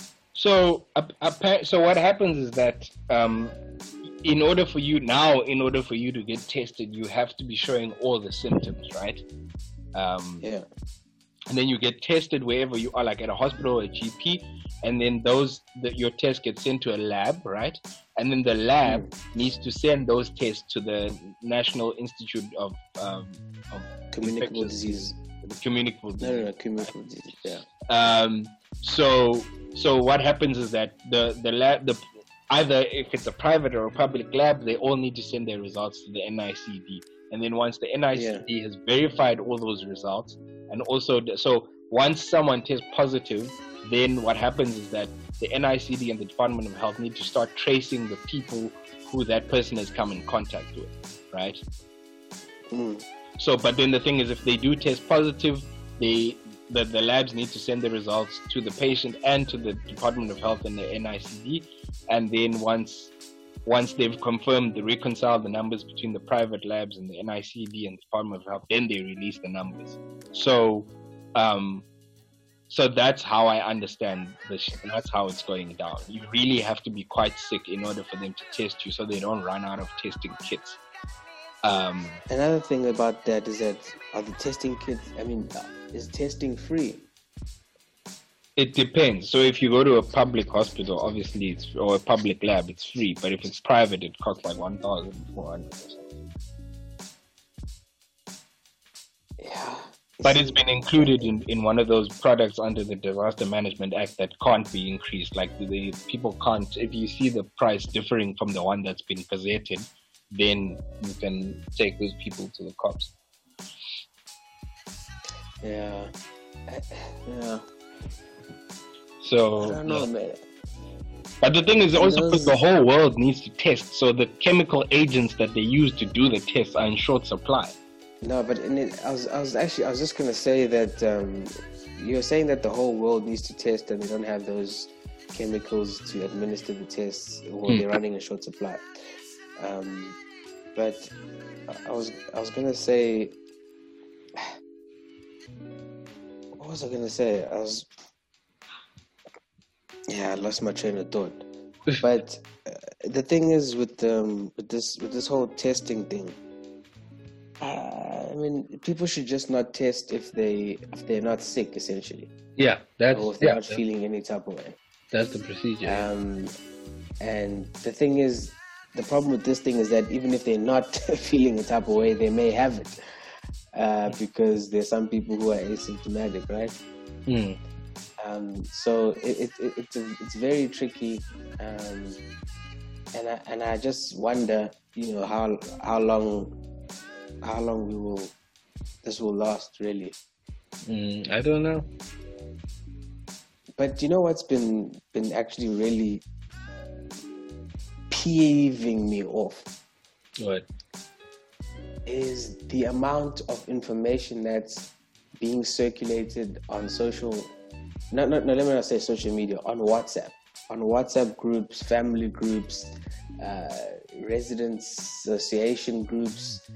Speaker 1: So, uh, uh, so what happens is that um, in order for you now, in order for you to get tested, you have to be showing all the symptoms, right? Um,
Speaker 2: yeah.
Speaker 1: And then you get tested wherever you are, like at a hospital or a G P, and then those the, your tests get sent to a lab, right? And then the lab mm. needs to send those tests to the National Institute of, um, of
Speaker 2: Communicable Disease.
Speaker 1: The communicable disease.
Speaker 2: No, no, no, communicable right? disease. Yeah.
Speaker 1: Um. So, so what happens is that the the lab, the either if it's a private or a public lab, they all need to send their results to the N I C D. And then once the N I C D yeah. has verified all those results, and also, so once someone tests positive, then what happens is that the N I C D and the Department of Health need to start tracing the people who that person has come in contact with, right?
Speaker 2: Mm.
Speaker 1: So, but then the thing is, if they do test positive, they the, the labs need to send the results to the patient and to the Department of Health and the N I C D. And then once once they've confirmed, they reconcile the numbers between the private labs and the N I C D and the Department of Health, then they release the numbers. So, um, so that's how I understand this. That's how it's going down. You really have to be quite sick in order for them to test you, so they don't run out of testing kits. Um,
Speaker 2: Another thing about that is that are the testing kits, I mean, is testing free?
Speaker 1: It depends. So if you go to a public hospital, obviously it's, or a public lab, it's free. But if it's private, it costs like one thousand four hundred or something.
Speaker 2: Yeah.
Speaker 1: But it's been included in, in one of those products under the Disaster Management Act that can't be increased. Like the people can't, if you see the price differing from the one that's been gazetted, then you can take those people to the cops.
Speaker 2: Yeah. Yeah.
Speaker 1: So,
Speaker 2: I don't know,
Speaker 1: yeah.
Speaker 2: man.
Speaker 1: But the thing is also
Speaker 2: those...
Speaker 1: because the whole world needs to test, so the chemical agents that they use to do the tests are in short supply.
Speaker 2: No, but in it, I was, I was actually, I was just gonna say that um, you're saying that the whole world needs to test, and they don't have those chemicals to administer the tests, or
Speaker 1: Hmm.
Speaker 2: they're running a short supply. Um, but I was, I was gonna say, what was I gonna say? I was, yeah, I lost my train of thought. But uh, the thing is with um, with this with this whole testing thing. Uh, I mean, people should just not test if they if they're not sick, essentially,
Speaker 1: Yeah, that's
Speaker 2: or if they're
Speaker 1: yeah,
Speaker 2: not
Speaker 1: that-
Speaker 2: feeling any type of way.
Speaker 1: that's the procedure.
Speaker 2: Um, and the thing is, the problem with this thing is that even if they're not feeling a type of way, they may have it, uh, because there's some people who are asymptomatic, right?
Speaker 1: Hmm.
Speaker 2: Um, so it, it, it, it's a, it's very tricky, um, and I and I just wonder, you know, how how long how long we will this will last, really.
Speaker 1: Hmm, I don't know.
Speaker 2: But you know what's been been actually really peeving me off
Speaker 1: What?
Speaker 2: is the amount of information that's being circulated on social, no, no, no, let me not say social media, on WhatsApp, on WhatsApp groups, family groups, uh, residents association groups,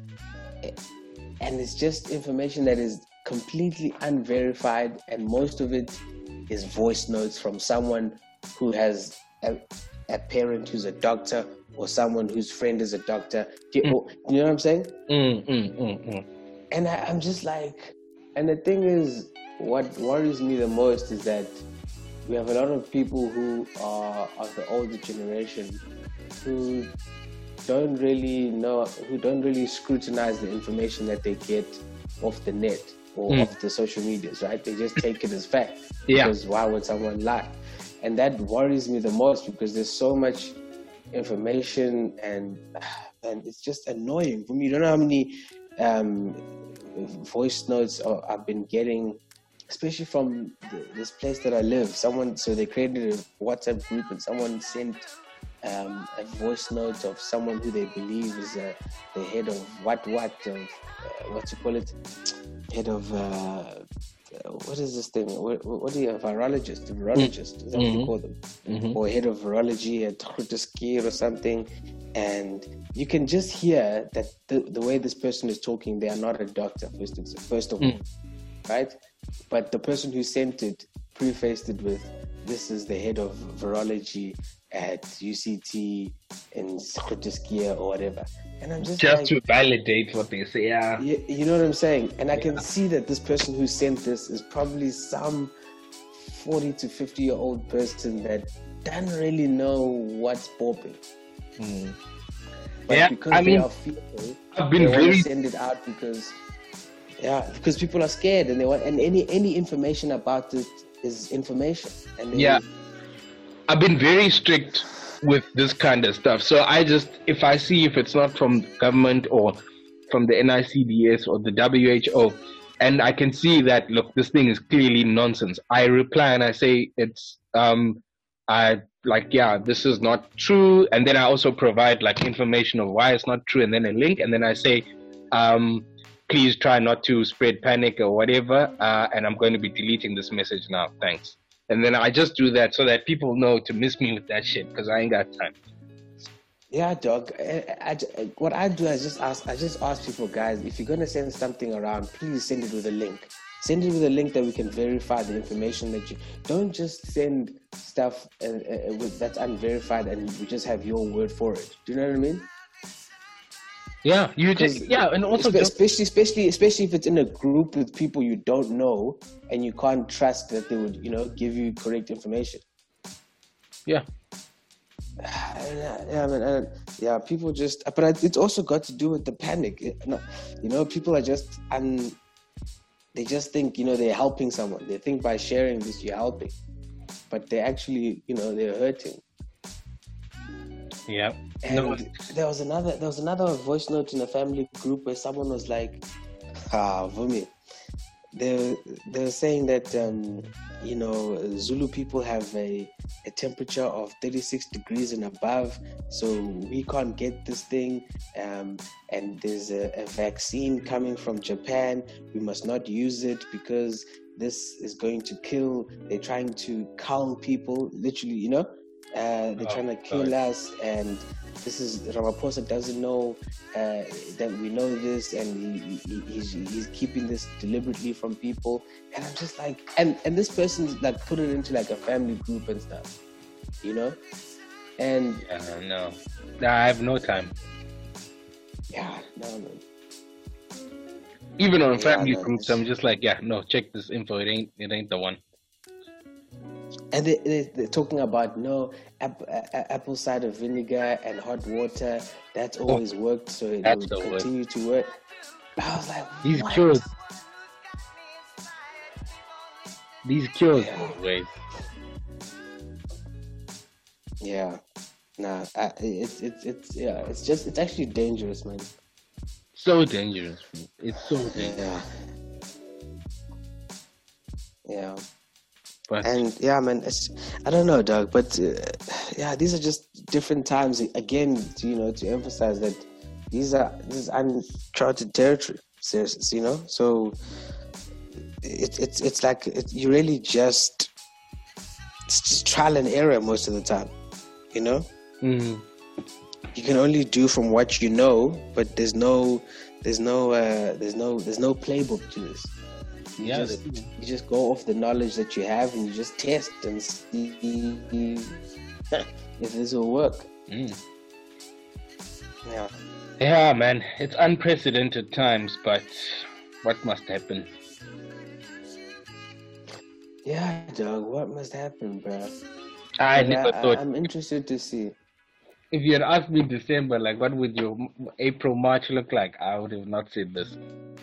Speaker 2: and it's just information that is completely unverified, and most of it is voice notes from someone who has a, a parent who's a doctor, or someone whose friend is a doctor. You,
Speaker 1: Mm.
Speaker 2: or- you know what I'm saying?
Speaker 1: Mm, mm, mm, mm.
Speaker 2: And I, I'm just like, and the thing is, what worries me the most is that we have a lot of people who are of the older generation who don't really know, who don't really scrutinize the information that they get off the net or
Speaker 1: Mm.
Speaker 2: off the social medias, right? They just take it as fact.
Speaker 1: Yeah.
Speaker 2: Because why would someone lie? And that worries me the most, because there's so much information, and and it's just annoying for me. You don't know how many um, voice notes are, I've been getting, especially from the, this place that I live. Someone, so they created a WhatsApp group, and someone sent um, a voice note of someone who they believe is uh, the head of what what of uh, what you call it, head of uh, what is this thing? What, what do you, a virologist, a virologist? Is that what you
Speaker 1: Mhm.
Speaker 2: call them?
Speaker 1: Mhm.
Speaker 2: Or head of virology at Grooteskier or something, and you can just hear that the, the way this person is talking, they are not a doctor, first, of- first of all,
Speaker 1: Mm.
Speaker 2: right? But the person who sent it prefaced it with, this is the head of virology at U C T in Grooteskier or whatever. And I'm just,
Speaker 1: Just
Speaker 2: like,
Speaker 1: to validate what they say. Yeah.
Speaker 2: you, you know what I'm saying? And I can see that this person who sent this is probably some forty to fifty year old person that doesn't really know what's popping.
Speaker 1: Mm.
Speaker 2: But
Speaker 1: Yeah,
Speaker 2: because
Speaker 1: I
Speaker 2: they
Speaker 1: mean,
Speaker 2: are fearful,
Speaker 1: I've been
Speaker 2: they want
Speaker 1: very
Speaker 2: to send it out because, yeah, because people are scared, and they want, and any any information about it is information. And they,
Speaker 1: Yeah. I've been very strict with this kind of stuff. So I just, if I see if it's not from government or from the N I C D S or the W H O, and I can see that, look, this thing is clearly nonsense, I reply and I say it's, um, I like, yeah, this is not true. And then I also provide like information of why it's not true, and then a link, and then I say, um, please try not to spread panic or whatever. Uh, and I'm going to be deleting this message now. Thanks. And then I just do that so that people know to miss me with that shit, because I ain't got time.
Speaker 2: yeah, dog. I, I, I- what I do is just ask. I just ask people, guys, if you're gonna send something around, please send it with a link. Send it with a link that we can verify the information that you. Don't just send stuff uh, uh, with, that's unverified and we just have your word for it. Do you know what I mean?
Speaker 1: Yeah, you just,
Speaker 2: Because
Speaker 1: yeah, and also
Speaker 2: Espe-
Speaker 1: just,
Speaker 2: especially, especially, especially if it's in a group with people you don't know and you can't trust that they would, you know, give you correct information.
Speaker 1: yeah,
Speaker 2: Yeah, yeah, I mean, and, yeah, people just, but I- it's also got to do with the panic. It- no, You know, people are just, un, they just think, you know, they're helping someone. They think by sharing this, you're helping, but they actually, you know, they're hurting.
Speaker 1: yeah.
Speaker 2: And
Speaker 1: No,
Speaker 2: there was another, there was another voice note in a family group where someone was like, "Ah, Vumi, they they were saying that um, you know Zulu people have a, a temperature of thirty-six degrees and above, so we can't get this thing. Um, and there's a, a vaccine coming from Japan. We must not use it because this is going to kill. They're trying to cull people, literally. You know, uh, they're
Speaker 1: Oh,
Speaker 2: trying to kill
Speaker 1: God.
Speaker 2: us, and this is Ramaphosa doesn't know uh, that we know this, and he, he, he's, he's keeping this deliberately from people. And I'm just like, and and this person like put it into like a family group and stuff, you know. And
Speaker 1: Yeah, no, no, I have no time.
Speaker 2: yeah, no, no.
Speaker 1: Even on
Speaker 2: Yeah,
Speaker 1: family
Speaker 2: man,
Speaker 1: groups,
Speaker 2: it's-
Speaker 1: I'm just like, yeah, no, check this info. It ain't, it ain't the one.
Speaker 2: And they, they, they're talking about no apple, apple cider vinegar and hot water. That's always worked, so it
Speaker 1: That's
Speaker 2: will
Speaker 1: the word.
Speaker 2: continue to work. I was like,
Speaker 1: These
Speaker 2: what?
Speaker 1: cures, these cures,
Speaker 2: Yeah.
Speaker 1: wait.
Speaker 2: Yeah, nah, I, it's it's it's yeah, it's just it's actually dangerous, man.
Speaker 1: So dangerous. It's so dangerous.
Speaker 2: Yeah, yeah.
Speaker 1: But
Speaker 2: And yeah, man, it's, I don't know, Doug, but uh, yeah, these are just different times. Again, to, you know, to emphasize that these are this is uncharted territory, seriously, you know. So it's it's it's like it, you really just it's just trial and error most of the time, you know.
Speaker 1: mm,
Speaker 2: You can only do from what you know, but there's no there's no uh, there's no there's no playbook to this. You
Speaker 1: yeah,
Speaker 2: just you just go off the knowledge that you have and you just test and see if this will work.
Speaker 1: mm.
Speaker 2: Yeah.
Speaker 1: Yeah, man, it's unprecedented times, but what must happen?
Speaker 2: Yeah, dog, what must happen, bro?
Speaker 1: I
Speaker 2: And
Speaker 1: never
Speaker 2: I,
Speaker 1: thought.
Speaker 2: I, I'm interested to see.
Speaker 1: If you had asked me in December, like, what would your M- April, March look like, I would have not said this.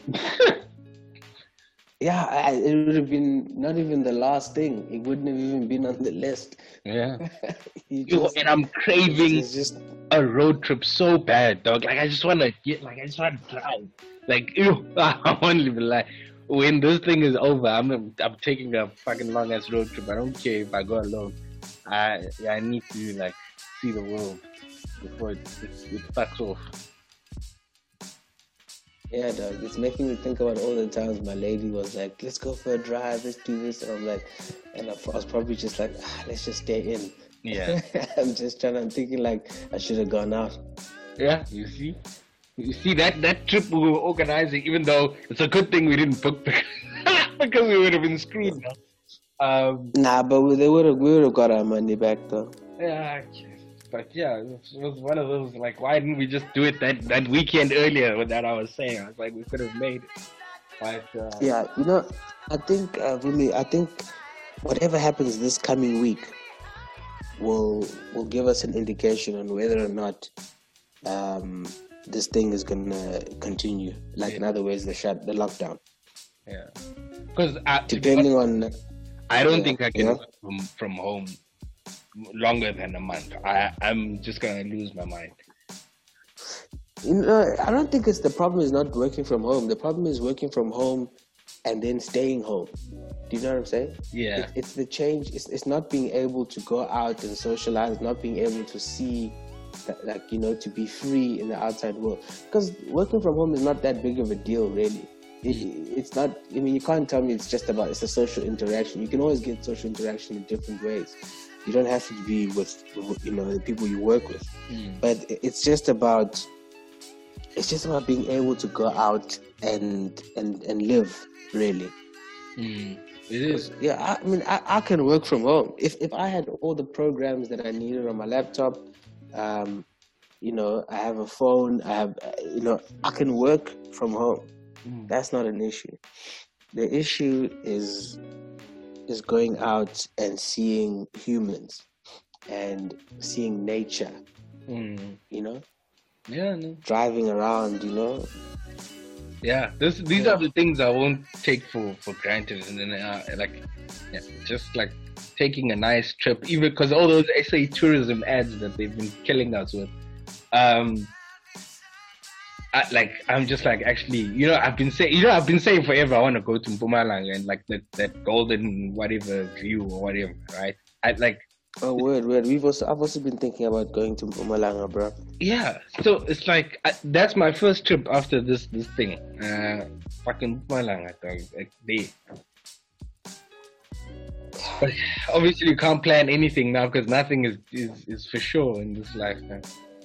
Speaker 2: Yeah, I, it would have been not even the last thing. It wouldn't have even been on the list.
Speaker 1: Yeah.
Speaker 2: You
Speaker 1: Yo,
Speaker 2: just,
Speaker 1: and I'm craving
Speaker 2: it's just
Speaker 1: a road trip so bad, dog. Like, I just want to get, like, I just want to drive. Like, ew, I won't even lie. When this thing is over, I'm I'm taking a fucking long ass road trip. I don't care if I go alone. I I need to, like, see the world before it, it, it fucks off.
Speaker 2: yeah, dog. It's making me think about all the times my lady was like, "Let's go for a drive. Let's do this," and I'm like, and I was probably just like, ah, "Let's just stay in."
Speaker 1: Yeah.
Speaker 2: I'm just trying. I'm thinking like I should have gone out.
Speaker 1: Yeah, you see? You see, that, that trip we were organizing, even though it's a good thing we didn't book because, because we would have been screwed now. Um,
Speaker 2: Nah, but we, they would have we would have got our money back though.
Speaker 1: yeah, but yeah, it was one of those, like, why didn't we just do it that, that weekend earlier that I was saying? I was like, we could have made it. But, uh,
Speaker 2: Yeah, you know, I think uh, really, I think whatever happens this coming week will will give us an indication on whether or not um, this thing is gonna continue. Like in other words, the shut, the lockdown.
Speaker 1: yeah. Because
Speaker 2: Depending on,
Speaker 1: I don't
Speaker 2: yeah,
Speaker 1: think I can
Speaker 2: yeah.
Speaker 1: work from, from home longer than a month. I, I'm just going to lose my mind.
Speaker 2: you know, I don't think it's the problem is not working from home. The problem is working from home and then staying home. Do you know what I'm saying?
Speaker 1: Yeah.
Speaker 2: It, it's the change. It's, it's not being able to go out and socialize, not being able to see, that, like, you know, to be free in the outside world. Because working from home is not that big of a deal, really. It, it's not, I mean, you can't tell me it's just about, it's a social interaction. You can always get social interaction in different ways. You don't have to be with, you know, the people you work with.
Speaker 1: Mm.
Speaker 2: But it's just about, it's just about being able to go out and and, and live, really.
Speaker 1: Mm. It is.
Speaker 2: Yeah, I, I mean, I, I can work from home. If if I had all the programs that I needed on my laptop, um, you know, I have a phone, I have, uh, you know, I can work from home.
Speaker 1: Mm.
Speaker 2: That's not an issue. The issue is is going out and seeing humans and seeing nature,
Speaker 1: Mm.
Speaker 2: you know,
Speaker 1: Yeah, no.
Speaker 2: driving around, you know.
Speaker 1: Yeah, this, these
Speaker 2: Yeah.
Speaker 1: are the things I won't take for, for granted. And then, uh, like, yeah, just like taking a nice trip, even because all those S A tourism ads that they've been killing us with. Um, I, like I'm just like actually, you know, I've been saying, you know, I've been saying forever I want to go to Mpumalanga and like that that golden whatever view or whatever, right? I like.
Speaker 2: Oh, word, word. We've also I've also been thinking about going to Mpumalanga, bro.
Speaker 1: Yeah, so it's like I, that's my first trip after this this thing. Uh, fucking Mpumalanga, dog. Like they. But obviously, you can't plan anything now because nothing is, is is for sure in this lifetime.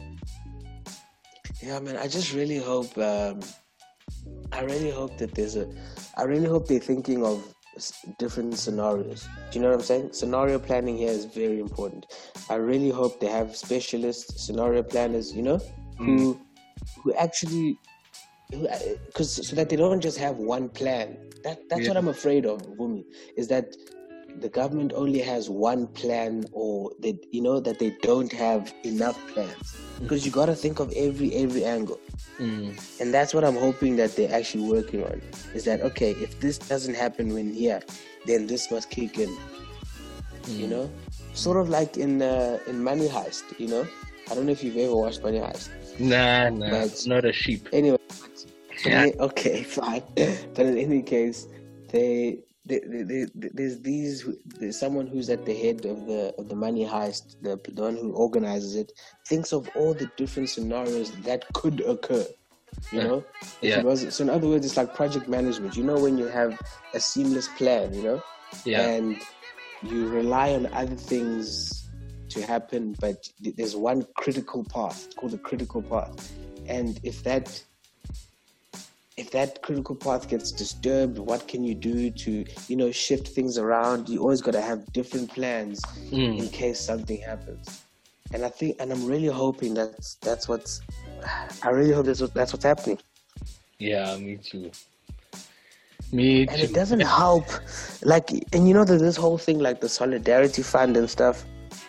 Speaker 2: Yeah, man. I just really hope. Um, I really hope that there's a. I really hope they're thinking of different scenarios. Do you know what I'm saying? Scenario planning here is very important. I really hope they have specialist scenario planners. You know, mm. who who actually, because so that they don't just have one plan. That that's yeah. what I'm afraid of, Vumi, is that the government only has one plan, or that you know that they don't have enough plans, because you got to think of every every angle. Mm. And that's what I'm hoping that they're actually working on, is that okay, if this doesn't happen when here, then this must kick in. Mm. You know, sort of like in uh, in Money Heist. You know, I don't know if you've ever watched Money Heist.
Speaker 1: Nah, nah, but not a sheep.
Speaker 2: Anyway, yeah. Okay, fine. But in any case, they. They, they, they, there's these. There's someone who's at the head of the of the Money Heist, the, the one who organizes it, thinks of all the different scenarios that could occur. You know,
Speaker 1: yeah.
Speaker 2: It was, so in other words, it's like project management. You know, when you have a seamless plan, you know,
Speaker 1: yeah,
Speaker 2: and you rely on other things to happen, but there's one critical path called the critical path, and if that. If that critical path gets disturbed, what can you do to, you know, shift things around? You always got to have different plans mm. in case something happens. And I think, and I'm really hoping that's that's what's. I really hope that's what, that's what's happening.
Speaker 1: Yeah, me too. Me too.
Speaker 2: And it doesn't help, like, and you know that this whole thing, like the solidarity fund and stuff.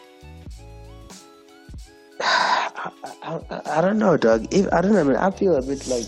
Speaker 2: I, I, I, I don't know, dog. If, I don't know. I mean, I feel a bit like.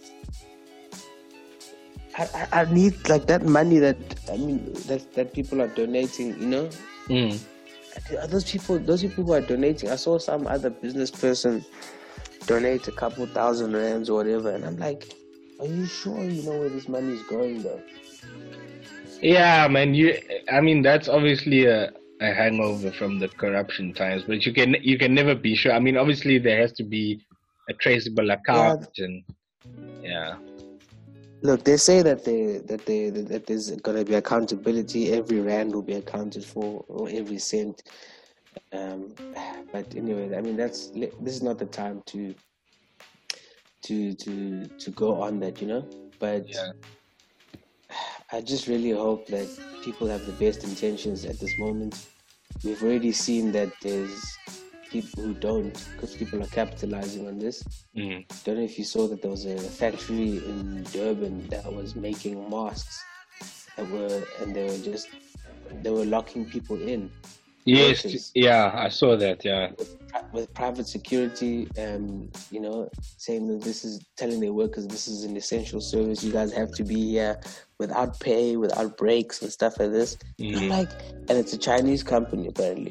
Speaker 2: I, I need like that money that I mean that that people are donating, you know.
Speaker 1: Mm.
Speaker 2: Those people, those people who are donating. I saw some other business person donate a couple thousand rands or whatever, and I'm like, are you sure you know where this money is going, though?
Speaker 1: Yeah, man. You, I mean, that's obviously a, a hangover from the corruption times, but you can you can never be sure. I mean, obviously there has to be a traceable account, yeah. and yeah.
Speaker 2: Look, they say that they that they that there's gonna be accountability. Every rand will be accounted for, or every cent. Um, but anyway, I mean that's this is not the time to to to to go on that, you know. But
Speaker 1: yeah.
Speaker 2: I just really hope that people have the best intentions at this moment. We've already seen that there's people who don't, because people are capitalizing on this.
Speaker 1: Mm.
Speaker 2: Don't know if you saw that there was a factory in Durban that was making masks that were, and they were just, they were locking people in.
Speaker 1: Yes,
Speaker 2: workers,
Speaker 1: yeah, I saw that, yeah.
Speaker 2: With, with private security, um, you know, saying that this is, telling their workers this is an essential service, you guys have to be here without pay, without breaks and stuff like this. Mm. I'm like, and it's a Chinese company apparently.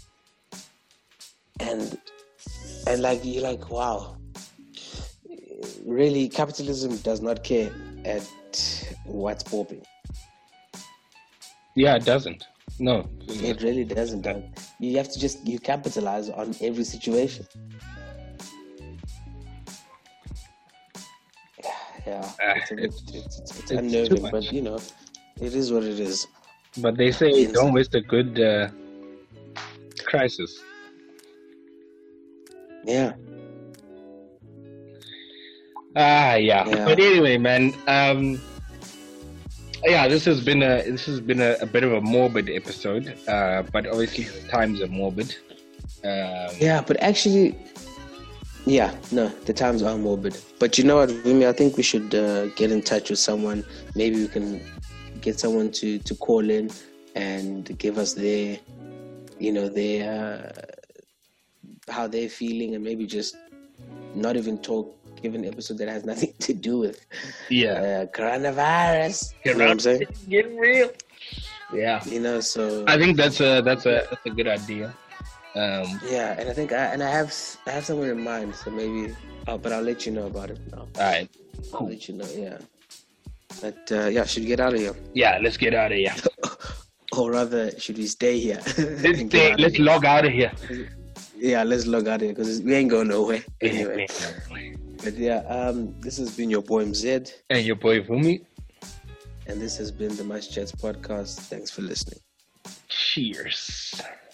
Speaker 2: And and like you're like, wow, really, capitalism does not care at what's popping.
Speaker 1: Yeah, it doesn't. No,
Speaker 2: it really doesn't. Dog. You have to just you capitalize on every situation. Yeah, uh, it's, a bit, it's, it's, it's, it's unnerving, but you know, it is what it is.
Speaker 1: But they say it's, don't waste a good uh, crisis.
Speaker 2: Yeah.
Speaker 1: Ah, yeah. yeah. But anyway, man. Um, yeah, this has been a this has been a, a bit of a morbid episode. Uh, but obviously the times are morbid. Um,
Speaker 2: yeah, but actually, yeah, no, the times are morbid. But you know what, Vumi? I think we should uh, get in touch with someone. Maybe we can get someone to, to call in and give us their, you know, their. Uh, how they're feeling, and maybe just not even talk, give an episode that has nothing to do with
Speaker 1: yeah
Speaker 2: uh, coronavirus.
Speaker 1: You know what I'm saying? Get real. Yeah.
Speaker 2: You know, so
Speaker 1: I think that's a that's a that's a good idea. Um,
Speaker 2: Yeah, and I think I and I have I have someone in mind, so maybe, uh, but I'll let you know about it now.
Speaker 1: all right,
Speaker 2: I'll
Speaker 1: cool.
Speaker 2: let you know. Yeah, but uh, yeah, should we get out of here?
Speaker 1: Yeah, let's get out of here.
Speaker 2: Or rather, should we stay here?
Speaker 1: Let's stay. Let's log out of here.
Speaker 2: Yeah, let's log out of here because we ain't going nowhere anyway. But yeah, um, this has been your boy M Z
Speaker 1: And your boy Vumi.
Speaker 2: and this has been the Much Chats podcast. Thanks for listening.
Speaker 1: Cheers.